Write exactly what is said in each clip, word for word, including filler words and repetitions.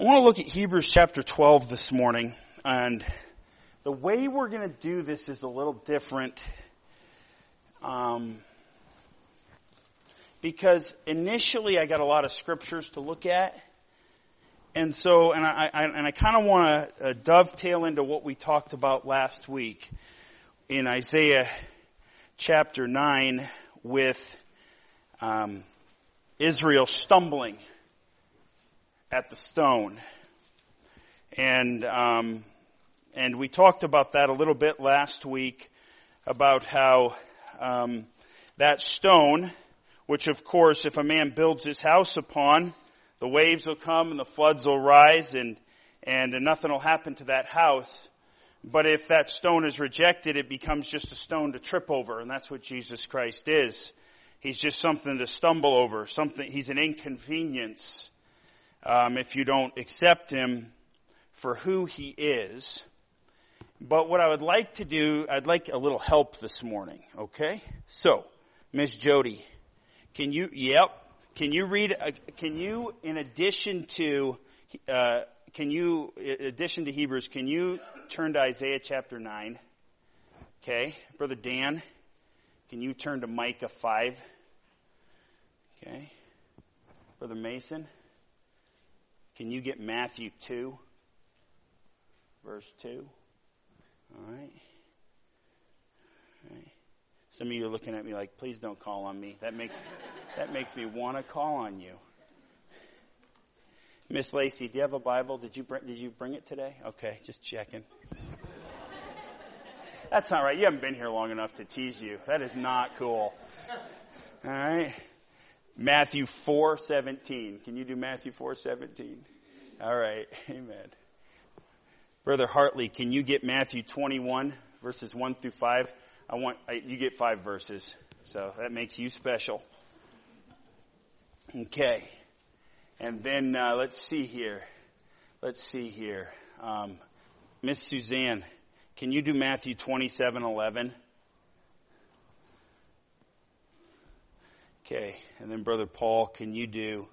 I want to look at Hebrews chapter twelve this morning, and the way we're going to do this is a little different, um, because initially I got a lot of scriptures to look at, and so, and I, I and I kind of want to uh, dovetail into what we talked about last week in Isaiah chapter nine with um, Israel stumbling at the stone. And um, and we talked about that a little bit last week, about how um, that stone, which of course if a man builds his house upon, the waves will come and the floods will rise and, and nothing will happen to that house. But if that stone is rejected, it becomes just a stone to trip over, and that's what Jesus Christ is. He's just something to stumble over, something. He's an inconvenience. Um, if you don't accept him for who he is. But what I would like to do, I'd like a little help this morning, okay? So, Miss Jody, can you, yep, can you read, uh, can you, in addition to, uh, can you, in addition to Hebrews, can you turn to Isaiah chapter nine? Okay, Brother Dan, can you turn to Micah five? Okay, Brother Mason, can you get Matthew two, verse two? All right. All right. Some of you are looking at me like, please don't call on me. That makes that makes me want to call on you. Miss Lacey, do you have a Bible? Did you bring, did you bring it today? Okay, just checking. That's not right. You haven't been here long enough to tease you. That is not cool. All right. Matthew four seventeen. Can you do Matthew four seventeen? All right. Amen. Brother Hartley, can you get Matthew twenty-one, verses one through five? I want, I, you get five verses. So that makes you special. Okay. And then, uh, let's see here. Let's see here. Um, Miss Suzanne, can you do Matthew twenty-seven eleven? Okay. And then Brother Paul, can you do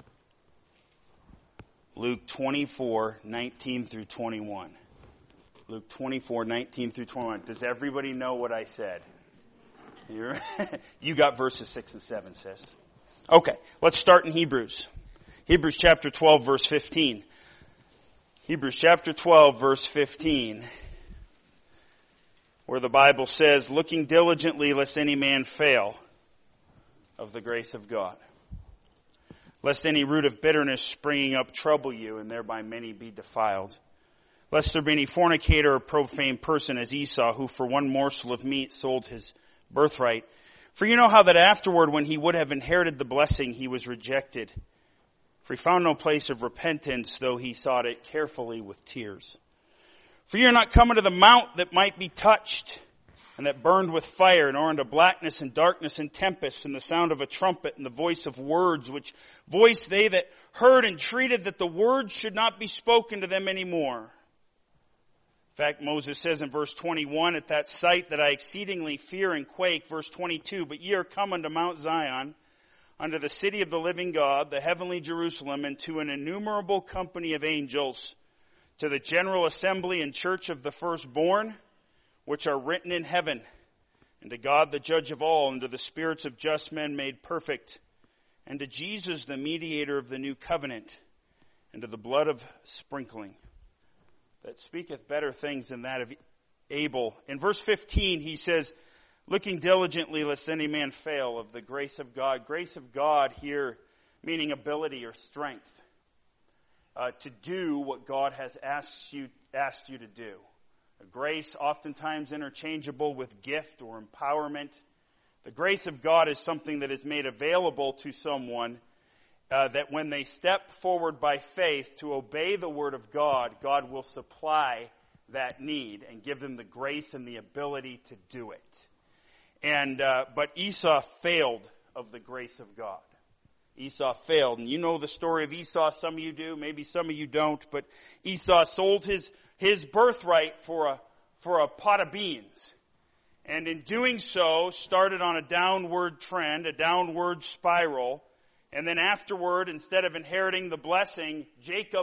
Luke twenty-four nineteen through twenty-one? Luke twenty-four nineteen through twenty-one. Does everybody know what I said? You're you got verses six and seven, sis. Okay. Let's start in Hebrews. Hebrews chapter twelve, verse fifteen. Hebrews chapter twelve, verse fifteen. Where the Bible says, looking diligently lest any man fail of the grace of God. Lest any root of bitterness springing up trouble you, and thereby many be defiled. Lest there be any fornicator or profane person as Esau, who for one morsel of meat sold his birthright. For you know how that afterward, when he would have inherited the blessing, he was rejected. For he found no place of repentance, though he sought it carefully with tears. For you are not come unto the mount that might be touched, and that burned with fire, nor into blackness and darkness and tempest, and the sound of a trumpet, and the voice of words, which voice they that heard entreated that the words should not be spoken to them any more. In fact, Moses says in verse twenty-one, at that sight that I exceedingly fear and quake, verse twenty-two, but ye are come unto Mount Zion, unto the city of the living God, the heavenly Jerusalem, and to an innumerable company of angels, to the general assembly and church of the firstborn, which are written in heaven, and to God the judge of all, and to the spirits of just men made perfect, and to Jesus the mediator of the new covenant, and to the blood of sprinkling, that speaketh better things than that of Abel. In verse fifteen he says, looking diligently lest any man fail of the grace of God. Grace of God here meaning ability or strength, uh, to do what God has asked you, asked you to do. Grace, oftentimes interchangeable with gift or empowerment. The grace of God is something that is made available to someone uh, that when they step forward by faith to obey the Word of God, God will supply that need and give them the grace and the ability to do it. And uh, but Esau failed of the grace of God. Esau failed. And you know the story of Esau. Some of you do. Maybe some of you don't. But Esau sold his, his birthright for a, for a pot of beans. And in doing so, started on a downward trend, a downward spiral. And then afterward, instead of inheriting the blessing, Jacob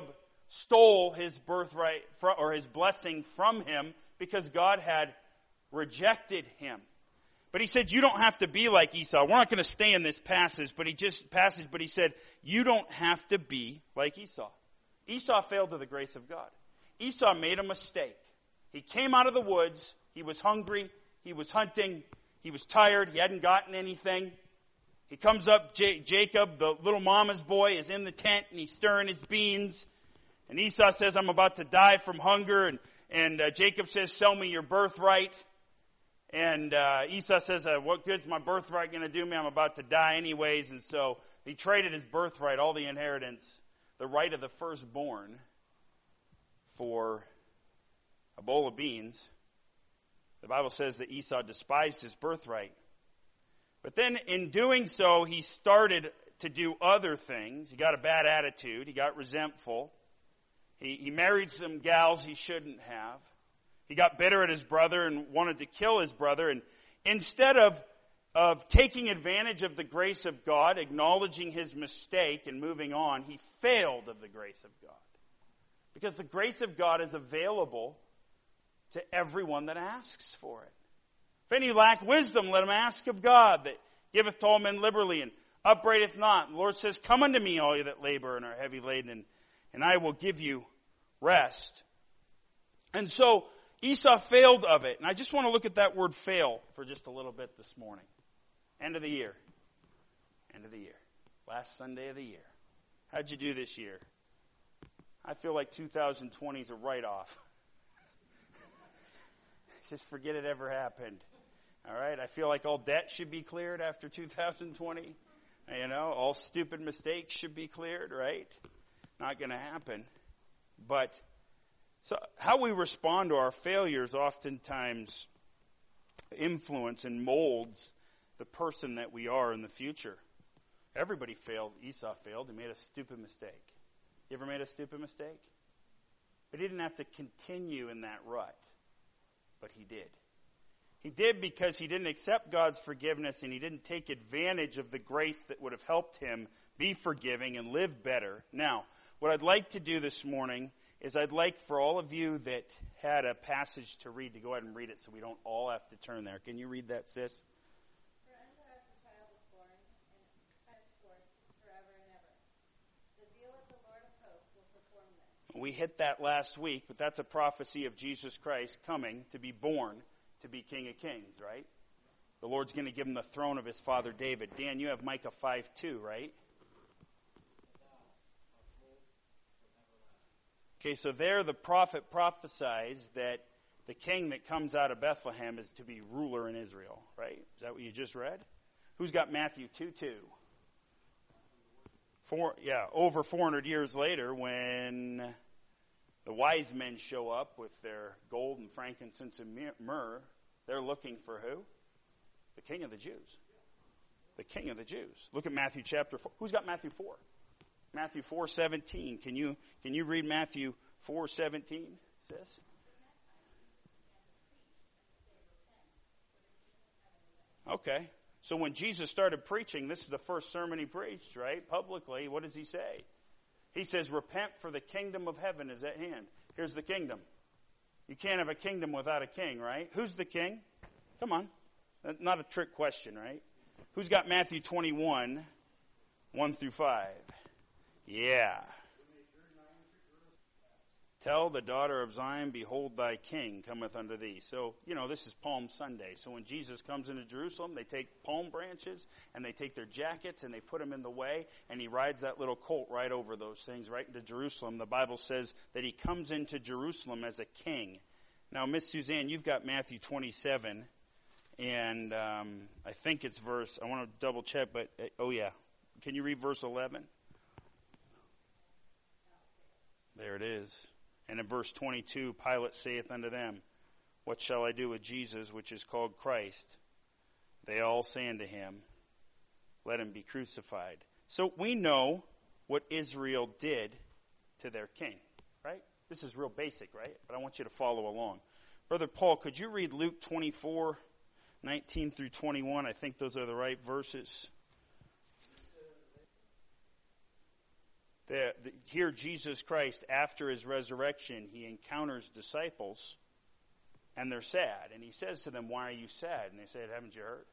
stole his birthright or his blessing from him because God had rejected him. But he said, you don't have to be like Esau. We're not going to stay in this passage, but he just passage, but he said, you don't have to be like Esau. Esau failed to the grace of God. Esau made a mistake. He came out of the woods. He was hungry. He was hunting. He was tired. He hadn't gotten anything. He comes up, J- Jacob, the little mama's boy, is in the tent and he's stirring his beans. And Esau says, I'm about to die from hunger. And, and uh, Jacob says, sell me your birthright. And uh, Esau says, uh, what good's my birthright going to do me? I'm about to die anyways. And so he traded his birthright, all the inheritance, the right of the firstborn, for a bowl of beans. The Bible says that Esau despised his birthright. But then in doing so, he started to do other things. He got a bad attitude. He got resentful. He, he married some gals he shouldn't have. He got bitter at his brother and wanted to kill his brother. And instead of, of taking advantage of the grace of God, acknowledging his mistake and moving on, he failed of the grace of God. Because the grace of God is available to everyone that asks for it. If any lack wisdom, let him ask of God, that giveth to all men liberally and upbraideth not. The Lord says, come unto me, all you that labor and are heavy laden, and, and I will give you rest. And so Esau failed of it. And I just want to look at that word fail for just a little bit this morning. End of the year. End of the year. Last Sunday of the year. How'd you do this year? I feel like two thousand twenty is a write-off. Just forget it ever happened. All right? I feel like all debt should be cleared after two thousand twenty. You know, all stupid mistakes should be cleared, right? Not going to happen. But so how we respond to our failures oftentimes influence and molds the person that we are in the future. Everybody failed. Esau failed. He made a stupid mistake. You ever made a stupid mistake? But he didn't have to continue in that rut. But he did. He did because he didn't accept God's forgiveness and he didn't take advantage of the grace that would have helped him be forgiving and live better. Now, what I'd like to do this morning is I'd like for all of you that had a passage to read to go ahead and read it so we don't all have to turn there. Can you read that, sis? For unto us a child is born, and henceforth forever and ever. The zeal of the Lord of hosts will perform this. We hit that last week, but that's a prophecy of Jesus Christ coming to be born, to be King of Kings, right? The Lord's going to give him the throne of his father David. Dan, you have Micah five two, right? Okay, so there the prophet prophesies that the king that comes out of Bethlehem is to be ruler in Israel, right? Is that what you just read? Who's got Matthew two two? Four, yeah, over four hundred years later when the wise men show up with their gold and frankincense and myrrh, they're looking for who? The King of the Jews. The King of the Jews. Look at Matthew chapter four. Who's got Matthew four? Matthew four seventeen. Can you can you read Matthew four seventeen, sis? Okay. So when Jesus started preaching, this is the first sermon he preached, right? Publicly, what does he say? He says, repent for the kingdom of heaven is at hand. Here's the kingdom. You can't have a kingdom without a king, right? Who's the king? Come on. Not a trick question, right? Who's got Matthew twenty-one, one through five? Yeah. Tell the daughter of Zion, behold, thy king cometh unto thee. So, you know, this is Palm Sunday. So when Jesus comes into Jerusalem, they take palm branches and they take their jackets and they put them in the way, and he rides that little colt right over those things, right into Jerusalem. The Bible says that he comes into Jerusalem as a king. Now, Miss Suzanne, you've got Matthew twenty-seven, and um, I think it's verse, I want to double check, but, uh, oh yeah. Can you read verse eleven? There it is. And in verse twenty-two, Pilate saith unto them, what shall I do with Jesus, which is called Christ? They all say unto him, let him be crucified. So we know what Israel did to their king, right? This is real basic, right? But I want you to follow along. Brother Paul, could you read Luke twenty-four, nineteen through twenty-one? I think those are the right verses. The, the, here Jesus Christ, after his resurrection, he encounters disciples, and they're sad. And he says to them, why are you sad? And they said, haven't you heard?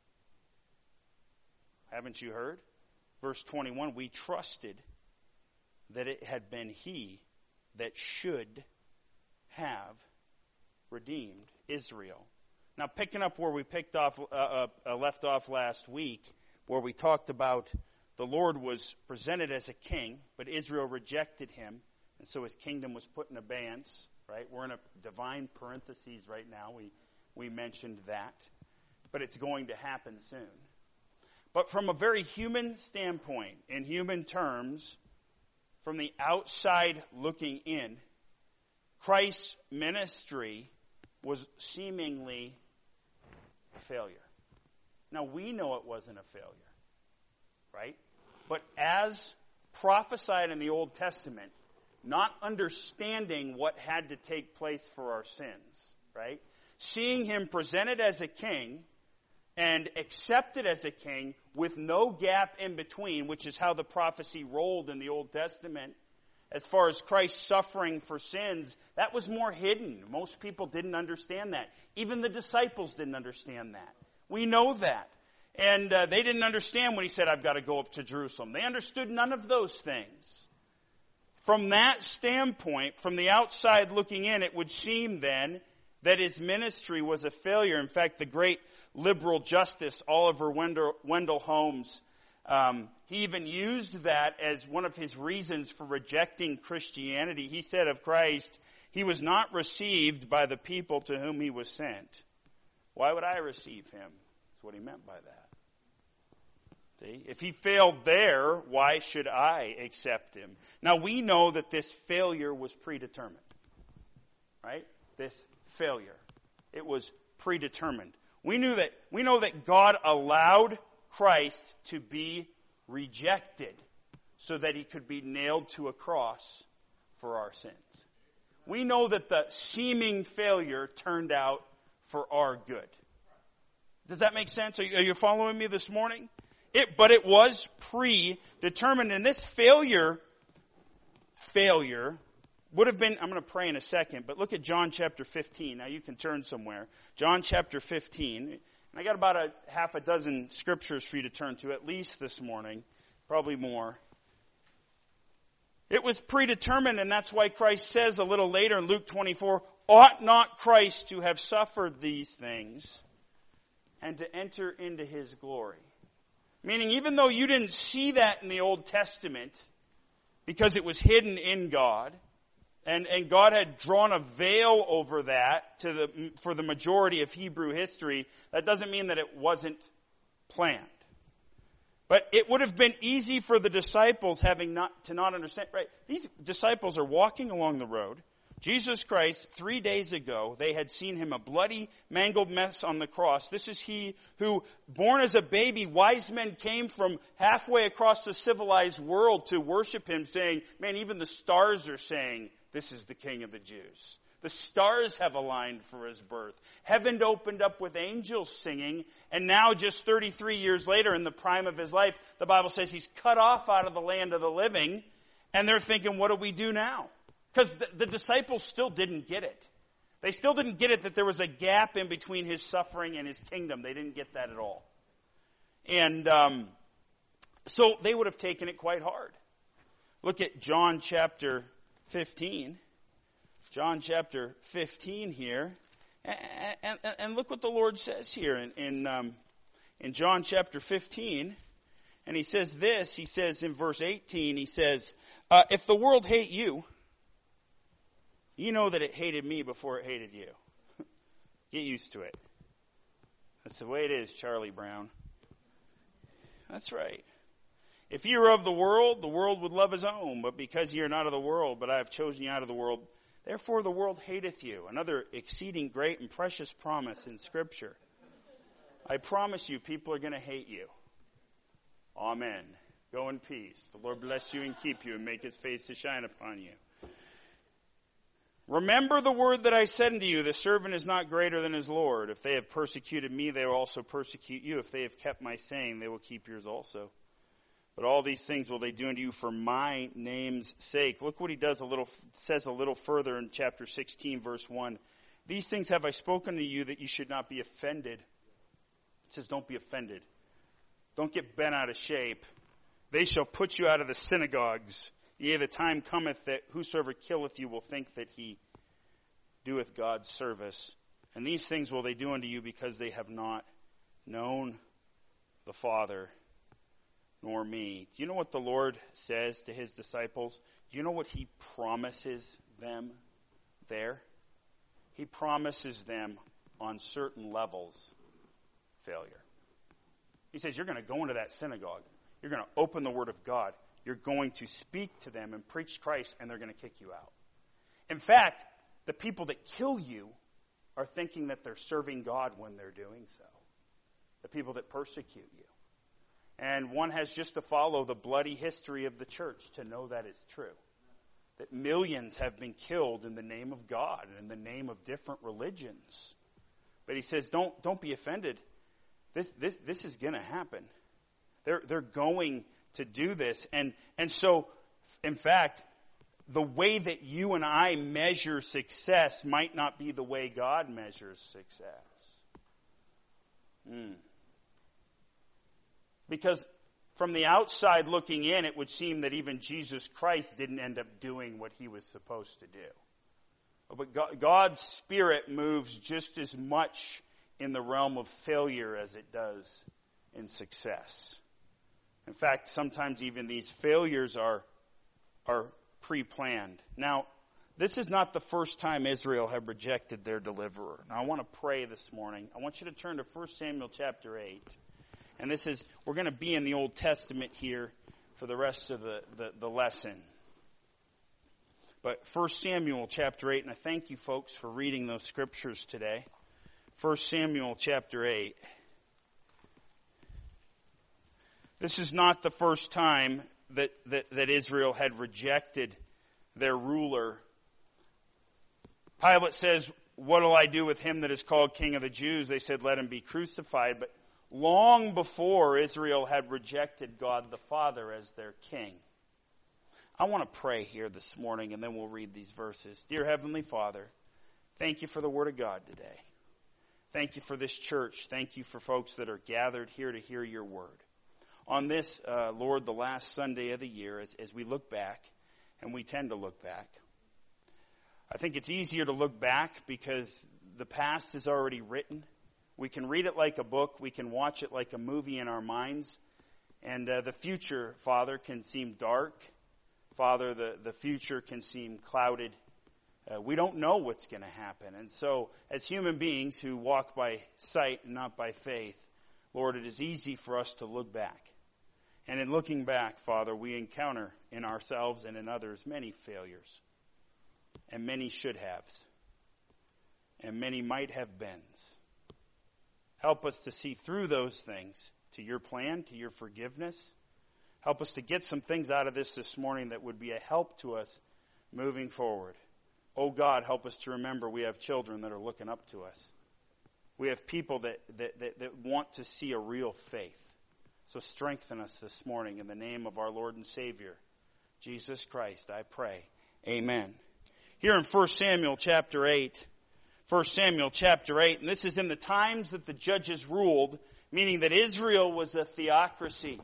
Haven't you heard? Verse twenty-one, we trusted that it had been he that should have redeemed Israel. Now, picking up where we picked off, uh, uh, left off last week, where we talked about the Lord was presented as a king, but Israel rejected him, and so his kingdom was put in abeyance. Right? We're in a divine parentheses right now. We we mentioned that, but it's going to happen soon. But from a very human standpoint, in human terms, from the outside looking in, Christ's ministry was seemingly a failure. Now, we know it wasn't a failure, right? But as prophesied in the Old Testament, not understanding what had to take place for our sins, right? Seeing him presented as a king and accepted as a king with no gap in between, which is how the prophecy rolled in the Old Testament. As far as Christ's suffering for sins, that was more hidden. Most people didn't understand that. Even the disciples didn't understand that. We know that. And uh, they didn't understand when he said, I've got to go up to Jerusalem. They understood none of those things. From that standpoint, from the outside looking in, it would seem then that his ministry was a failure. In fact, the great liberal justice, Oliver Wendell, Wendell Holmes, um, he even used that as one of his reasons for rejecting Christianity. He said of Christ, he was not received by the people to whom he was sent. Why would I receive him? That's what he meant by that. See? If he failed there, why should I accept him? Now, we know that this failure was predetermined. Right? This failure. It was predetermined. We knew that, we know that God allowed Christ to be rejected so that he could be nailed to a cross for our sins. We know that the seeming failure turned out for our good. Does that make sense? Are you, are you following me this morning? It, but it was predetermined, and this failure, failure would have been, I'm going to pray in a second, but look at John chapter fifteen. Now you can turn somewhere. John chapter fifteen. And I got about a half a dozen scriptures for you to turn to, at least this morning, probably more. It was predetermined, and that's why Christ says a little later in Luke twenty-four, ought not Christ to have suffered these things and to enter into his glory? Meaning, even though you didn't see that in the Old Testament, because it was hidden in God, and, and God had drawn a veil over that to the, for the majority of Hebrew history, that doesn't mean that it wasn't planned. But it would have been easy for the disciples having not to not understand. Right? These disciples are walking along the road. Jesus Christ, three days ago, they had seen him a bloody, mangled mess on the cross. This is he who, born as a baby, wise men came from halfway across the civilized world to worship him, saying, man, even the stars are saying, this is the King of the Jews. The stars have aligned for his birth. Heaven opened up with angels singing, and now just thirty-three years later, in the prime of his life, the Bible says he's cut off out of the land of the living, and they're thinking, what do we do now? Because the, the disciples still didn't get it. They still didn't get it that there was a gap in between his suffering and his kingdom. They didn't get that at all. And um, so they would have taken it quite hard. Look at John chapter fifteen. John chapter fifteen here. And, and, and look what the Lord says here in, in, um, in John chapter fifteen. And he says this, he says in verse eighteen, he says, uh, if the world hate you, you know that it hated me before it hated you. Get used to it. That's the way it is, Charlie Brown. That's right. If you were of the world, the world would love his own. But because you are not of the world, but I have chosen you out of the world, therefore the world hateth you. Another exceeding great and precious promise in Scripture. I promise you, people are going to hate you. Amen. Go in peace. The Lord bless you and keep you and make his face to shine upon you. Remember the word that I said unto you, the servant is not greater than his Lord. If they have persecuted me, they will also persecute you. If they have kept my saying, they will keep yours also. But all these things will they do unto you for my name's sake. Look what he does a little, says a little further in chapter sixteen, verse one. These things have I spoken to you that you should not be offended. It says don't be offended. Don't get bent out of shape. They shall put you out of the synagogues. Yea, the time cometh that whosoever killeth you will think that he doeth God's service. And these things will they do unto you because they have not known the Father nor me. Do you know what the Lord says to his disciples? Do you know what he promises them there? He promises them on certain levels failure. He says, you're going to go into that synagogue. You're going to open the Word of God. You're going to speak to them and preach Christ, and they're going to kick you out. In fact, the people that kill you are thinking that they're serving God when they're doing so. The people that persecute you. And one has just to follow the bloody history of the church to know that is true. That millions have been killed in the name of God and in the name of different religions. But he says, don't, don't be offended. This, this, this is going to happen. They're, they're going to do this. And, and so, in fact, the way that you and I measure success might not be the way God measures success. Mm. Because from the outside looking in, it would seem that even Jesus Christ didn't end up doing what he was supposed to do. But God, God's Spirit moves just as much in the realm of failure as it does in success. In fact, sometimes even these failures are, are pre-planned. Now, this is not the first time Israel had rejected their deliverer. Now, I want to pray this morning. I want you to turn to First Samuel chapter eight. And this is, we're going to be in the Old Testament here for the rest of the, the, the lesson. But First Samuel chapter eight, and I thank you folks for reading those scriptures today. First Samuel chapter eight. This is not the first time that, that, that Israel had rejected their ruler. Pilate says, what will I do with him that is called King of the Jews? They said, let him be crucified. But long before Israel had rejected God the Father as their king. I want to pray here this morning and then we'll read these verses. Dear Heavenly Father, thank you for the Word of God today. Thank you for this church. Thank you for folks that are gathered here to hear your word. On this, uh, Lord, the last Sunday of the year, as, as we look back, and we tend to look back, I think it's easier to look back because the past is already written. We can read it like a book. We can watch it like a movie in our minds. And uh, the future, Father, can seem dark. Father, the, the future can seem clouded. Uh, we don't know what's going to happen. And so, as human beings who walk by sight and not by faith, Lord, it is easy for us to look back. And in looking back, Father, we encounter in ourselves and in others many failures. And many should haves. And many might have beens. Help us to see through those things to your plan, to your forgiveness. Help us to get some things out of this this morning that would be a help to us moving forward. Oh God, help us to remember we have children that are looking up to us. We have people that, that, that, that want to see a real faith. So strengthen us this morning in the name of our Lord and Savior, Jesus Christ, I pray. Amen. Here in First Samuel chapter eight, First Samuel chapter eight, and this is in the times that the judges ruled, meaning that Israel was a theocracy.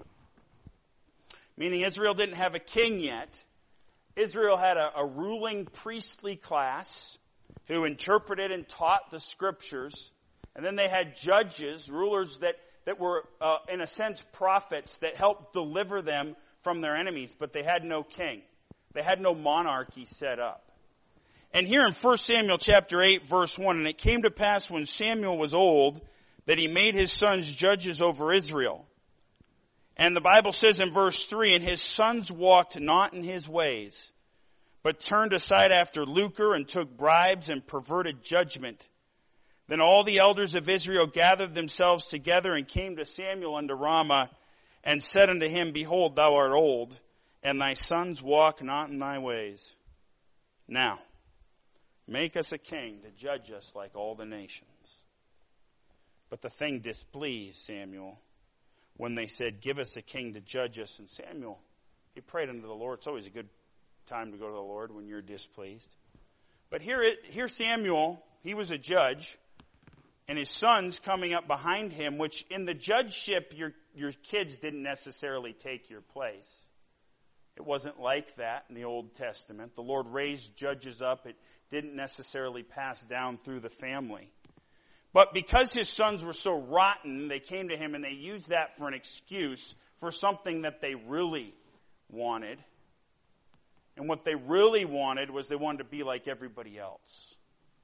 Meaning Israel didn't have a king yet. Israel had a, a ruling priestly class who interpreted and taught the scriptures. And then they had judges, rulers that, that were, uh, in a sense, prophets that helped deliver them from their enemies. But they had no king. They had no monarchy set up. And here in First Samuel chapter eight, verse one, and it came to pass when Samuel was old that he made his sons judges over Israel. And the Bible says in verse three, and his sons walked not in his ways, but turned aside after lucre and took bribes and perverted judgment. Then all the elders of Israel gathered themselves together and came to Samuel unto Ramah and said unto him, behold, thou art old, and thy sons walk not in thy ways. Now, make us a king to judge us like all the nations. But the thing displeased Samuel. when they said, give us a king to judge us. And Samuel, he prayed unto the Lord. It's always a good time to go to the Lord when you're displeased. But here, it, here Samuel, he was a judge, and his son's coming up behind him, which in the judgeship, your, your kids didn't necessarily take your place. It wasn't like that in the Old Testament. The Lord raised judges up. It didn't necessarily pass down through the family. But because his sons were so rotten, they came to him and they used that for an excuse for something that they really wanted. And what they really wanted was they wanted to be like everybody else.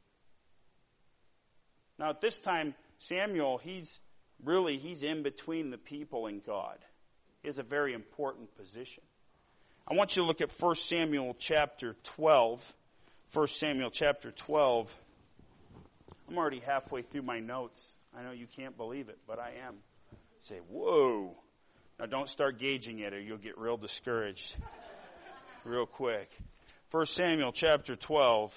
Now at this time, Samuel, he's really, he's in between the people and God. He has a very important position. I want you to look at First Samuel chapter twelve. First Samuel chapter twelve. I'm already halfway through my notes. I know you can't believe it, but I am. Say, whoa. Now don't start gauging it or you'll get real discouraged real quick. First Samuel chapter twelve.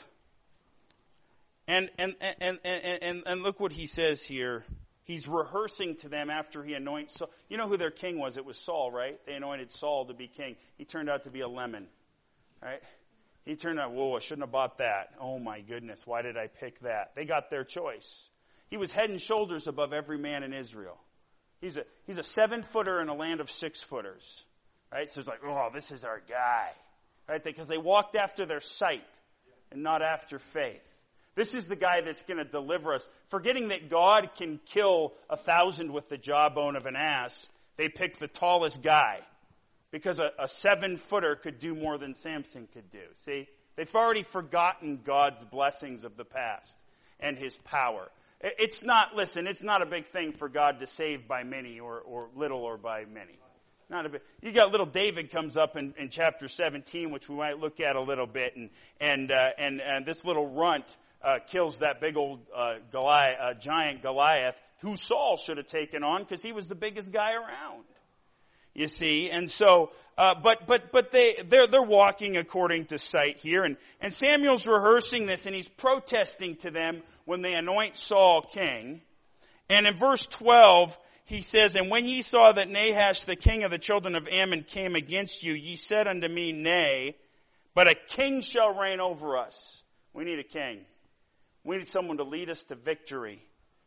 And and, and, and, and, and look what he says here. He's rehearsing to them after he anoints Saul. You know who their king was? It was Saul, right? They anointed Saul to be king. He turned out to be a lemon, right? He turned out, whoa, I shouldn't have bought that. Oh my goodness, why did I pick that? They got their choice. He was head and shoulders above every man in Israel. He's a, he's a seven footer in a land of six footers, right? So it's like, oh, this is our guy, right? Because they walked after their sight and not after faith. This is the guy that's going to deliver us. Forgetting that God can kill a thousand with the jawbone of an ass, they picked the tallest guy. Because a, a seven-footer could do more than Samson could do. See? They've already forgotten God's blessings of the past and his power. It's not, listen, it's not a big thing for God to save by many or, or little or by many. Not a bit. You got little David comes up in, in chapter seventeen, which we might look at a little bit, and and uh, and, and this little runt uh, kills that big old uh, Goliath, uh, giant Goliath, who Saul should have taken on because he was the biggest guy around. You see, and so, uh, but but but they they're they're walking according to sight here, and and Samuel's rehearsing this, and he's protesting to them when they anoint Saul king, and in verse twelve. He says, and when ye saw that Nahash, the king of the children of Ammon, came against you, ye said unto me, nay, but a king shall reign over us. We need a king. We need someone to lead us to victory.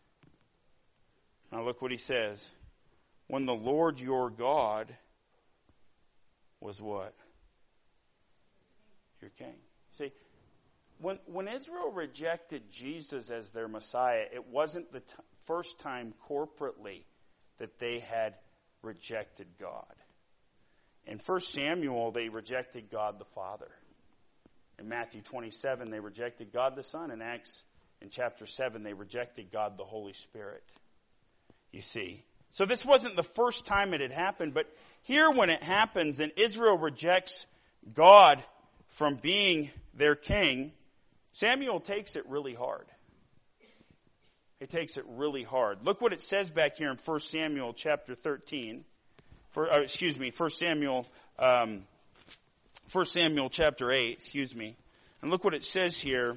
Now look what he says. When the Lord your God was what? Your king. See, when, when Israel rejected Jesus as their Messiah, it wasn't the t- first time corporately that they had rejected God. In First Samuel, they rejected God the Father. In Matthew twenty-seven, they rejected God the Son. In Acts, in chapter seven, they rejected God the Holy Spirit. You see. So this wasn't the first time it had happened, but here when it happens and Israel rejects God from being their king, Samuel takes it really hard. He takes it really hard. Look what it says back here in First Samuel chapter thirteen. For, uh, excuse me, First Samuel, um, First Samuel chapter eight. Excuse me, and look what it says here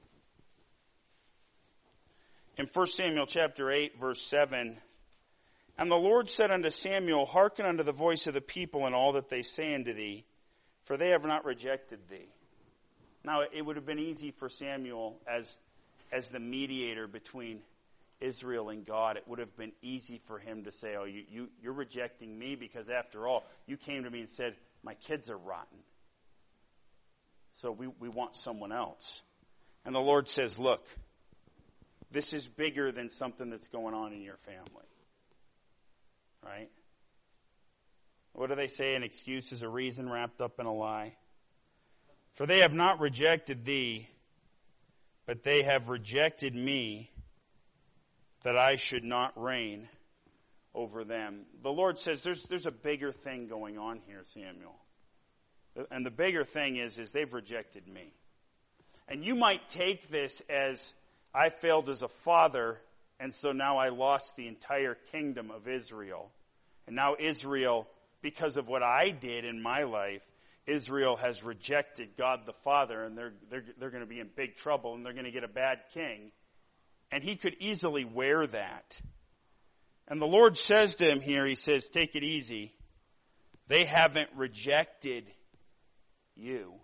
in First Samuel chapter eight, verse seven. And the Lord said unto Samuel, hearken unto the voice of the people and all that they say unto thee, for they have not rejected thee. Now it would have been easy for Samuel as as the mediator between Israel and God, it would have been easy for him to say, oh, you, you, you're rejecting me because after all, you came to me and said, my kids are rotten. So we, we want someone else. And the Lord says, look, this is bigger than something that's going on in your family. Right? What do they say? An excuse is a reason wrapped up in a lie. For they have not rejected thee, but they have rejected me, that I should not reign over them. The Lord says there's there's a bigger thing going on here, Samuel. And the bigger thing is, is they've rejected me. And you might take this as I failed as a father, and so now I lost the entire kingdom of Israel. And now Israel, because of what I did in my life, Israel has rejected God the Father, and they're they're they're going to be in big trouble, and they're going to get a bad king. And he could easily wear that. And the Lord says to him here, he says, take it easy. They haven't rejected you.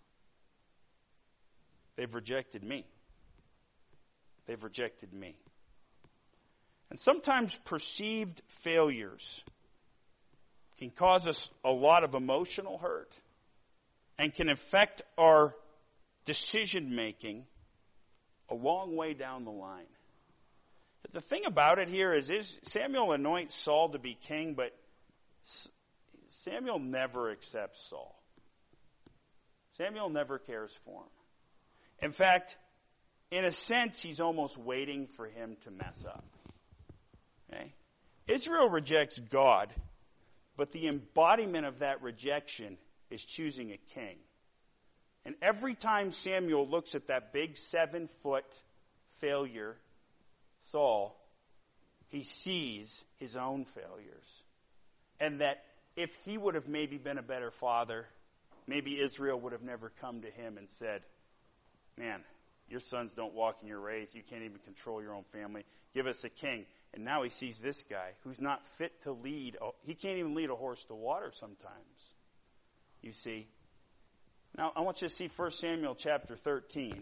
They've rejected me. They've rejected me. And sometimes perceived failures can cause us a lot of emotional hurt and can affect our decision making a long way down the line. But the thing about it here is, is Samuel anoints Saul to be king, but Samuel never accepts Saul. Samuel never cares for him. In fact, in a sense, he's almost waiting for him to mess up. Okay? Israel rejects God, but the embodiment of that rejection is choosing a king. And every time Samuel looks at that big seven-foot failure, Saul, he sees his own failures. And that if he would have maybe been a better father, maybe Israel would have never come to him and said, man, your sons don't walk in your ways. You can't even control your own family. Give us a king. And now he sees this guy who's not fit to lead. He can't even lead a horse to water sometimes. You see. Now, I want you to see First Samuel chapter thirteen.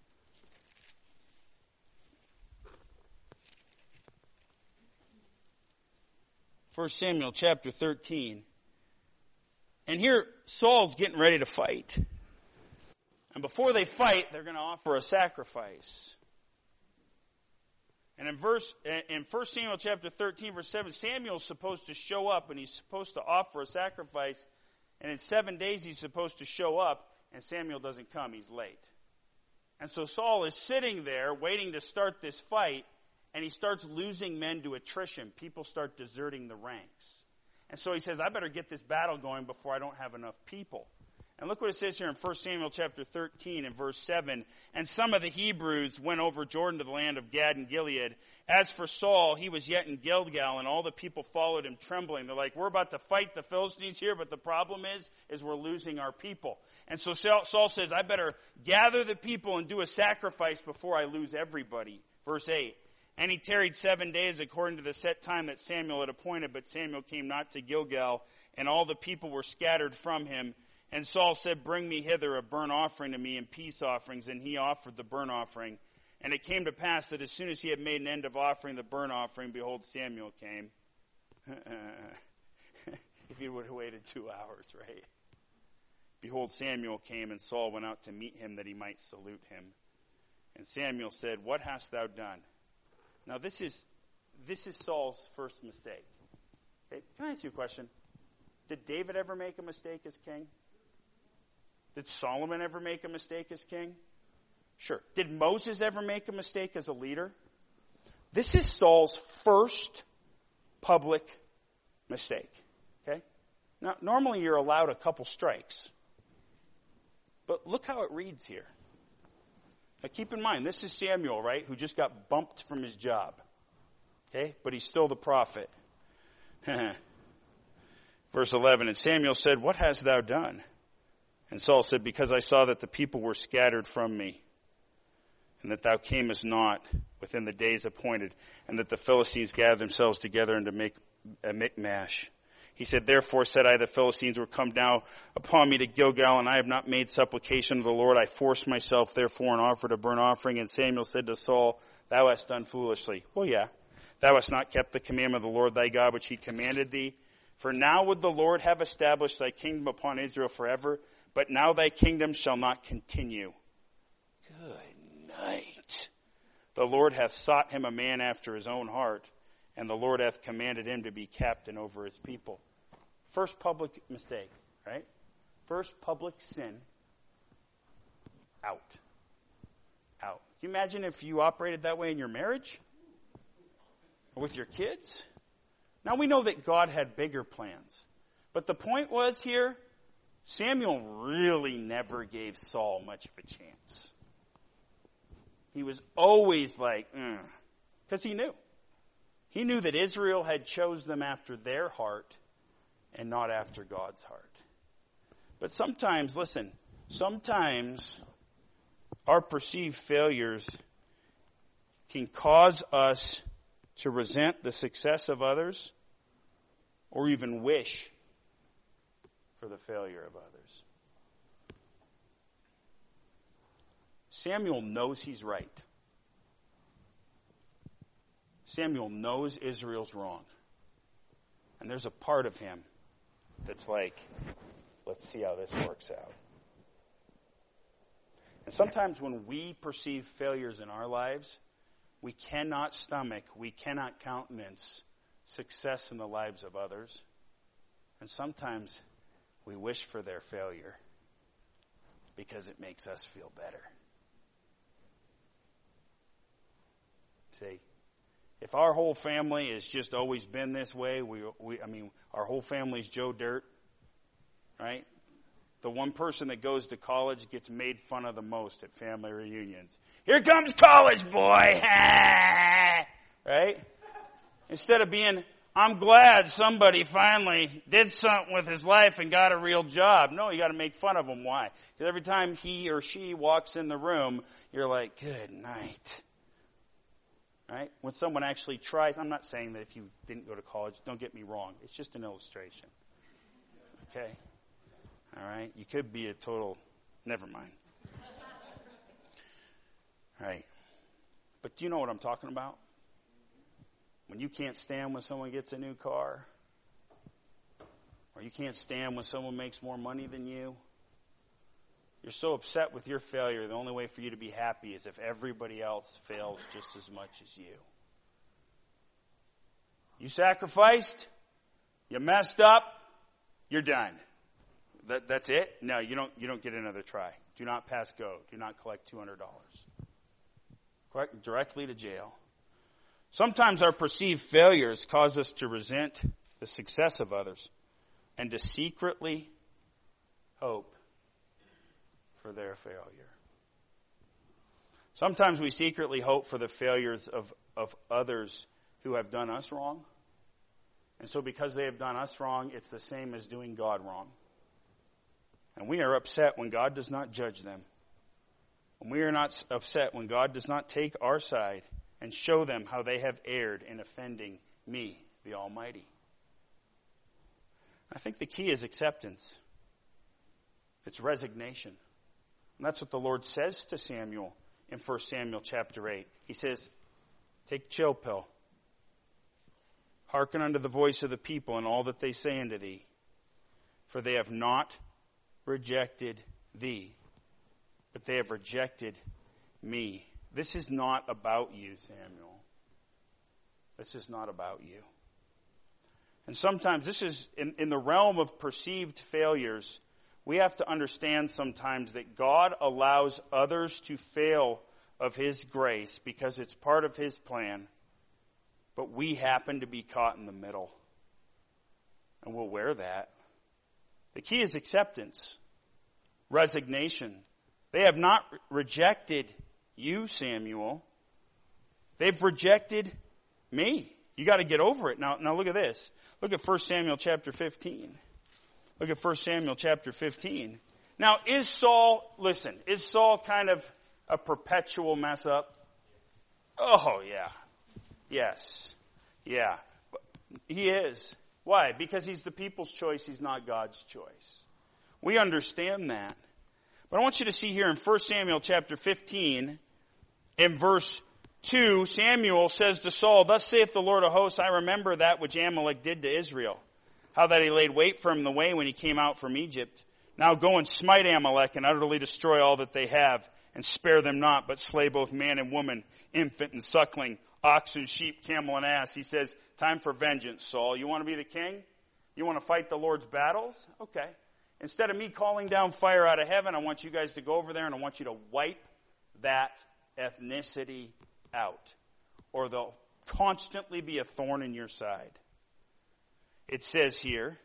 First Samuel chapter thirteen. And here, Saul's getting ready to fight. And before they fight, they're going to offer a sacrifice. And in verse, in First Samuel chapter thirteen, verse seven, Samuel's supposed to show up and he's supposed to offer a sacrifice. And in seven days he's supposed to show up, and Samuel doesn't come. He's late. And so Saul is sitting there waiting to start this fight, and he starts losing men to attrition. People start deserting the ranks. And so he says, I better get this battle going before I don't have enough people. And look what it says here in First Samuel chapter thirteen and verse seven. And some of the Hebrews went over Jordan to the land of Gad and Gilead. As for Saul, he was yet in Gilgal, and all the people followed him trembling. They're like, we're about to fight the Philistines here, but the problem is, is we're losing our people. And so Saul says, I better gather the people and do a sacrifice before I lose everybody. Verse eight. And he tarried seven days according to the set time that Samuel had appointed, but Samuel came not to Gilgal, and all the people were scattered from him. And Saul said, bring me hither a burnt offering to me and peace offerings. And he offered the burnt offering. And it came to pass that as soon as he had made an end of offering the burnt offering, behold, Samuel came. If he would have waited two hours, right? Behold, Samuel came, and Saul went out to meet him that he might salute him. And Samuel said, what hast thou done? Now this is this is Saul's first mistake. Okay, can I ask you a question? Did David ever make a mistake as king? Did Solomon ever make a mistake as king? Sure. Did Moses ever make a mistake as a leader? This is Saul's first public mistake. Okay? Now, normally you're allowed a couple strikes. But look how it reads here. Now keep in mind, this is Samuel, right, who just got bumped from his job. Okay? But he's still the prophet. Verse eleven, and Samuel said, what hast thou done? And Saul said, because I saw that the people were scattered from me, and that thou camest not within the days appointed, and that the Philistines gathered themselves together into make a Michmash. He said, therefore said I, the Philistines were come now upon me to Gilgal, and I have not made supplication to the Lord. I forced myself therefore and offered a burnt offering. And Samuel said to Saul, thou hast done foolishly. Well, yeah. Thou hast not kept the commandment of the Lord thy God, which he commanded thee. For now would the Lord have established thy kingdom upon Israel forever, but now thy kingdom shall not continue. Good night. The Lord hath sought him a man after his own heart, and the Lord hath commanded him to be captain over his people. First public mistake, right? First public sin. Out. Out. Can you imagine if you operated that way in your marriage? Or with your kids? Now we know that God had bigger plans. But the point was here, Samuel really never gave Saul much of a chance. He was always like, because mm. he knew. He knew that Israel had chose them after their heart and not after God's heart. But sometimes, listen, sometimes our perceived failures can cause us to resent the success of others, or even wish for the failure of others. Samuel knows he's right. Samuel knows Israel's wrong. And there's a part of him that's like, let's see how this works out. And sometimes when we perceive failures in our lives, we cannot stomach, we cannot countenance success in the lives of others. And sometimes we wish for their failure because it makes us feel better. See, if our whole family has just always been this way, we, we, I mean, our whole family's Joe Dirt, right? The one person that goes to college gets made fun of the most at family reunions. Here comes college boy! Right? Instead of being, I'm glad somebody finally did something with his life and got a real job. No, you got to make fun of him. Why? Because every time he or she walks in the room, you're like, good night. Right? When someone actually tries, I'm not saying that if you didn't go to college, don't get me wrong. It's just an illustration. Okay? All right? You could be a total, never mind. All right. But do you know what I'm talking about? When you can't stand when someone gets a new car, or you can't stand when someone makes more money than you, you're so upset with your failure, the only way for you to be happy is if everybody else fails just as much as you. You sacrificed, you messed up, you're done. That, that's it? No, you don't, you don't get another try. Do not pass go. Do not collect two hundred dollars. Correct? Directly to jail. Sometimes our perceived failures cause us to resent the success of others and to secretly hope for their failure. Sometimes we secretly hope for the failures of, of others who have done us wrong. And so because they have done us wrong, it's the same as doing God wrong. And we are upset when God does not judge them. And we are not upset when God does not take our side and show them how they have erred in offending me, the Almighty. I think the key is acceptance. It's resignation. And that's what the Lord says to Samuel in First Samuel chapter eight. He says, take a chill pill. Hearken unto the voice of the people and all that they say unto thee. For they have not rejected thee, but they have rejected me. This is not about you, Samuel. This is not about you. And sometimes this is in, in the realm of perceived failures. We have to understand sometimes that God allows others to fail of His grace because it's part of His plan. But we happen to be caught in the middle. And we'll wear that. The key is acceptance, resignation. They have not rejected you, Samuel. They've rejected me. You got to get over it. Now, now look at this. Look at First Samuel chapter fifteen. Look at First Samuel chapter fifteen. Now, is Saul, listen, is Saul kind of a perpetual mess up? Oh, yeah. Yes. Yeah. He is. Why? Because he's the people's choice. He's not God's choice. We understand that. But I want you to see here in First Samuel chapter fifteen, in verse two, Samuel says to Saul, thus saith the Lord of hosts, I remember that which Amalek did to Israel, how that he laid wait for him in the way when he came out from Egypt. Now go and smite Amalek and utterly destroy all that they have, and spare them not, but slay both man and woman, infant and suckling, ox and sheep, camel and ass. He says, time for vengeance, Saul. You want to be the king? You want to fight the Lord's battles? Okay. Instead of me calling down fire out of heaven, I want you guys to go over there and I want you to wipe that ethnicity out, or they'll constantly be a thorn in your side. It says here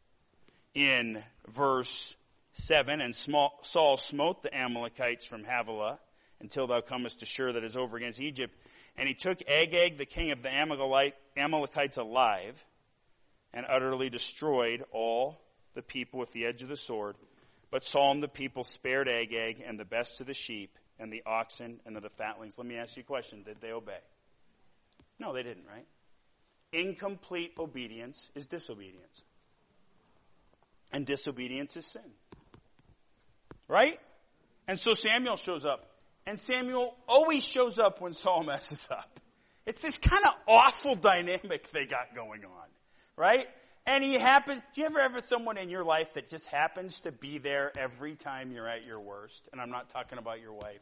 in verse seven, and Saul smote the Amalekites from Havilah until thou comest to Shur that is over against Egypt. And he took Agag, the king of the Amalekites, alive, and utterly destroyed all the people with the edge of the sword. But Saul and the people spared Agag and the best of the sheep and the oxen and of the fatlings. Let me ask you a question. Did they obey? No, they didn't, right? Incomplete obedience is disobedience. And disobedience is sin. Right? And so Samuel shows up. And Samuel always shows up when Saul messes up. It's this kind of awful dynamic they got going on. Right? And he happens, do you ever have someone in your life that just happens to be there every time you're at your worst? And I'm not talking about your wife.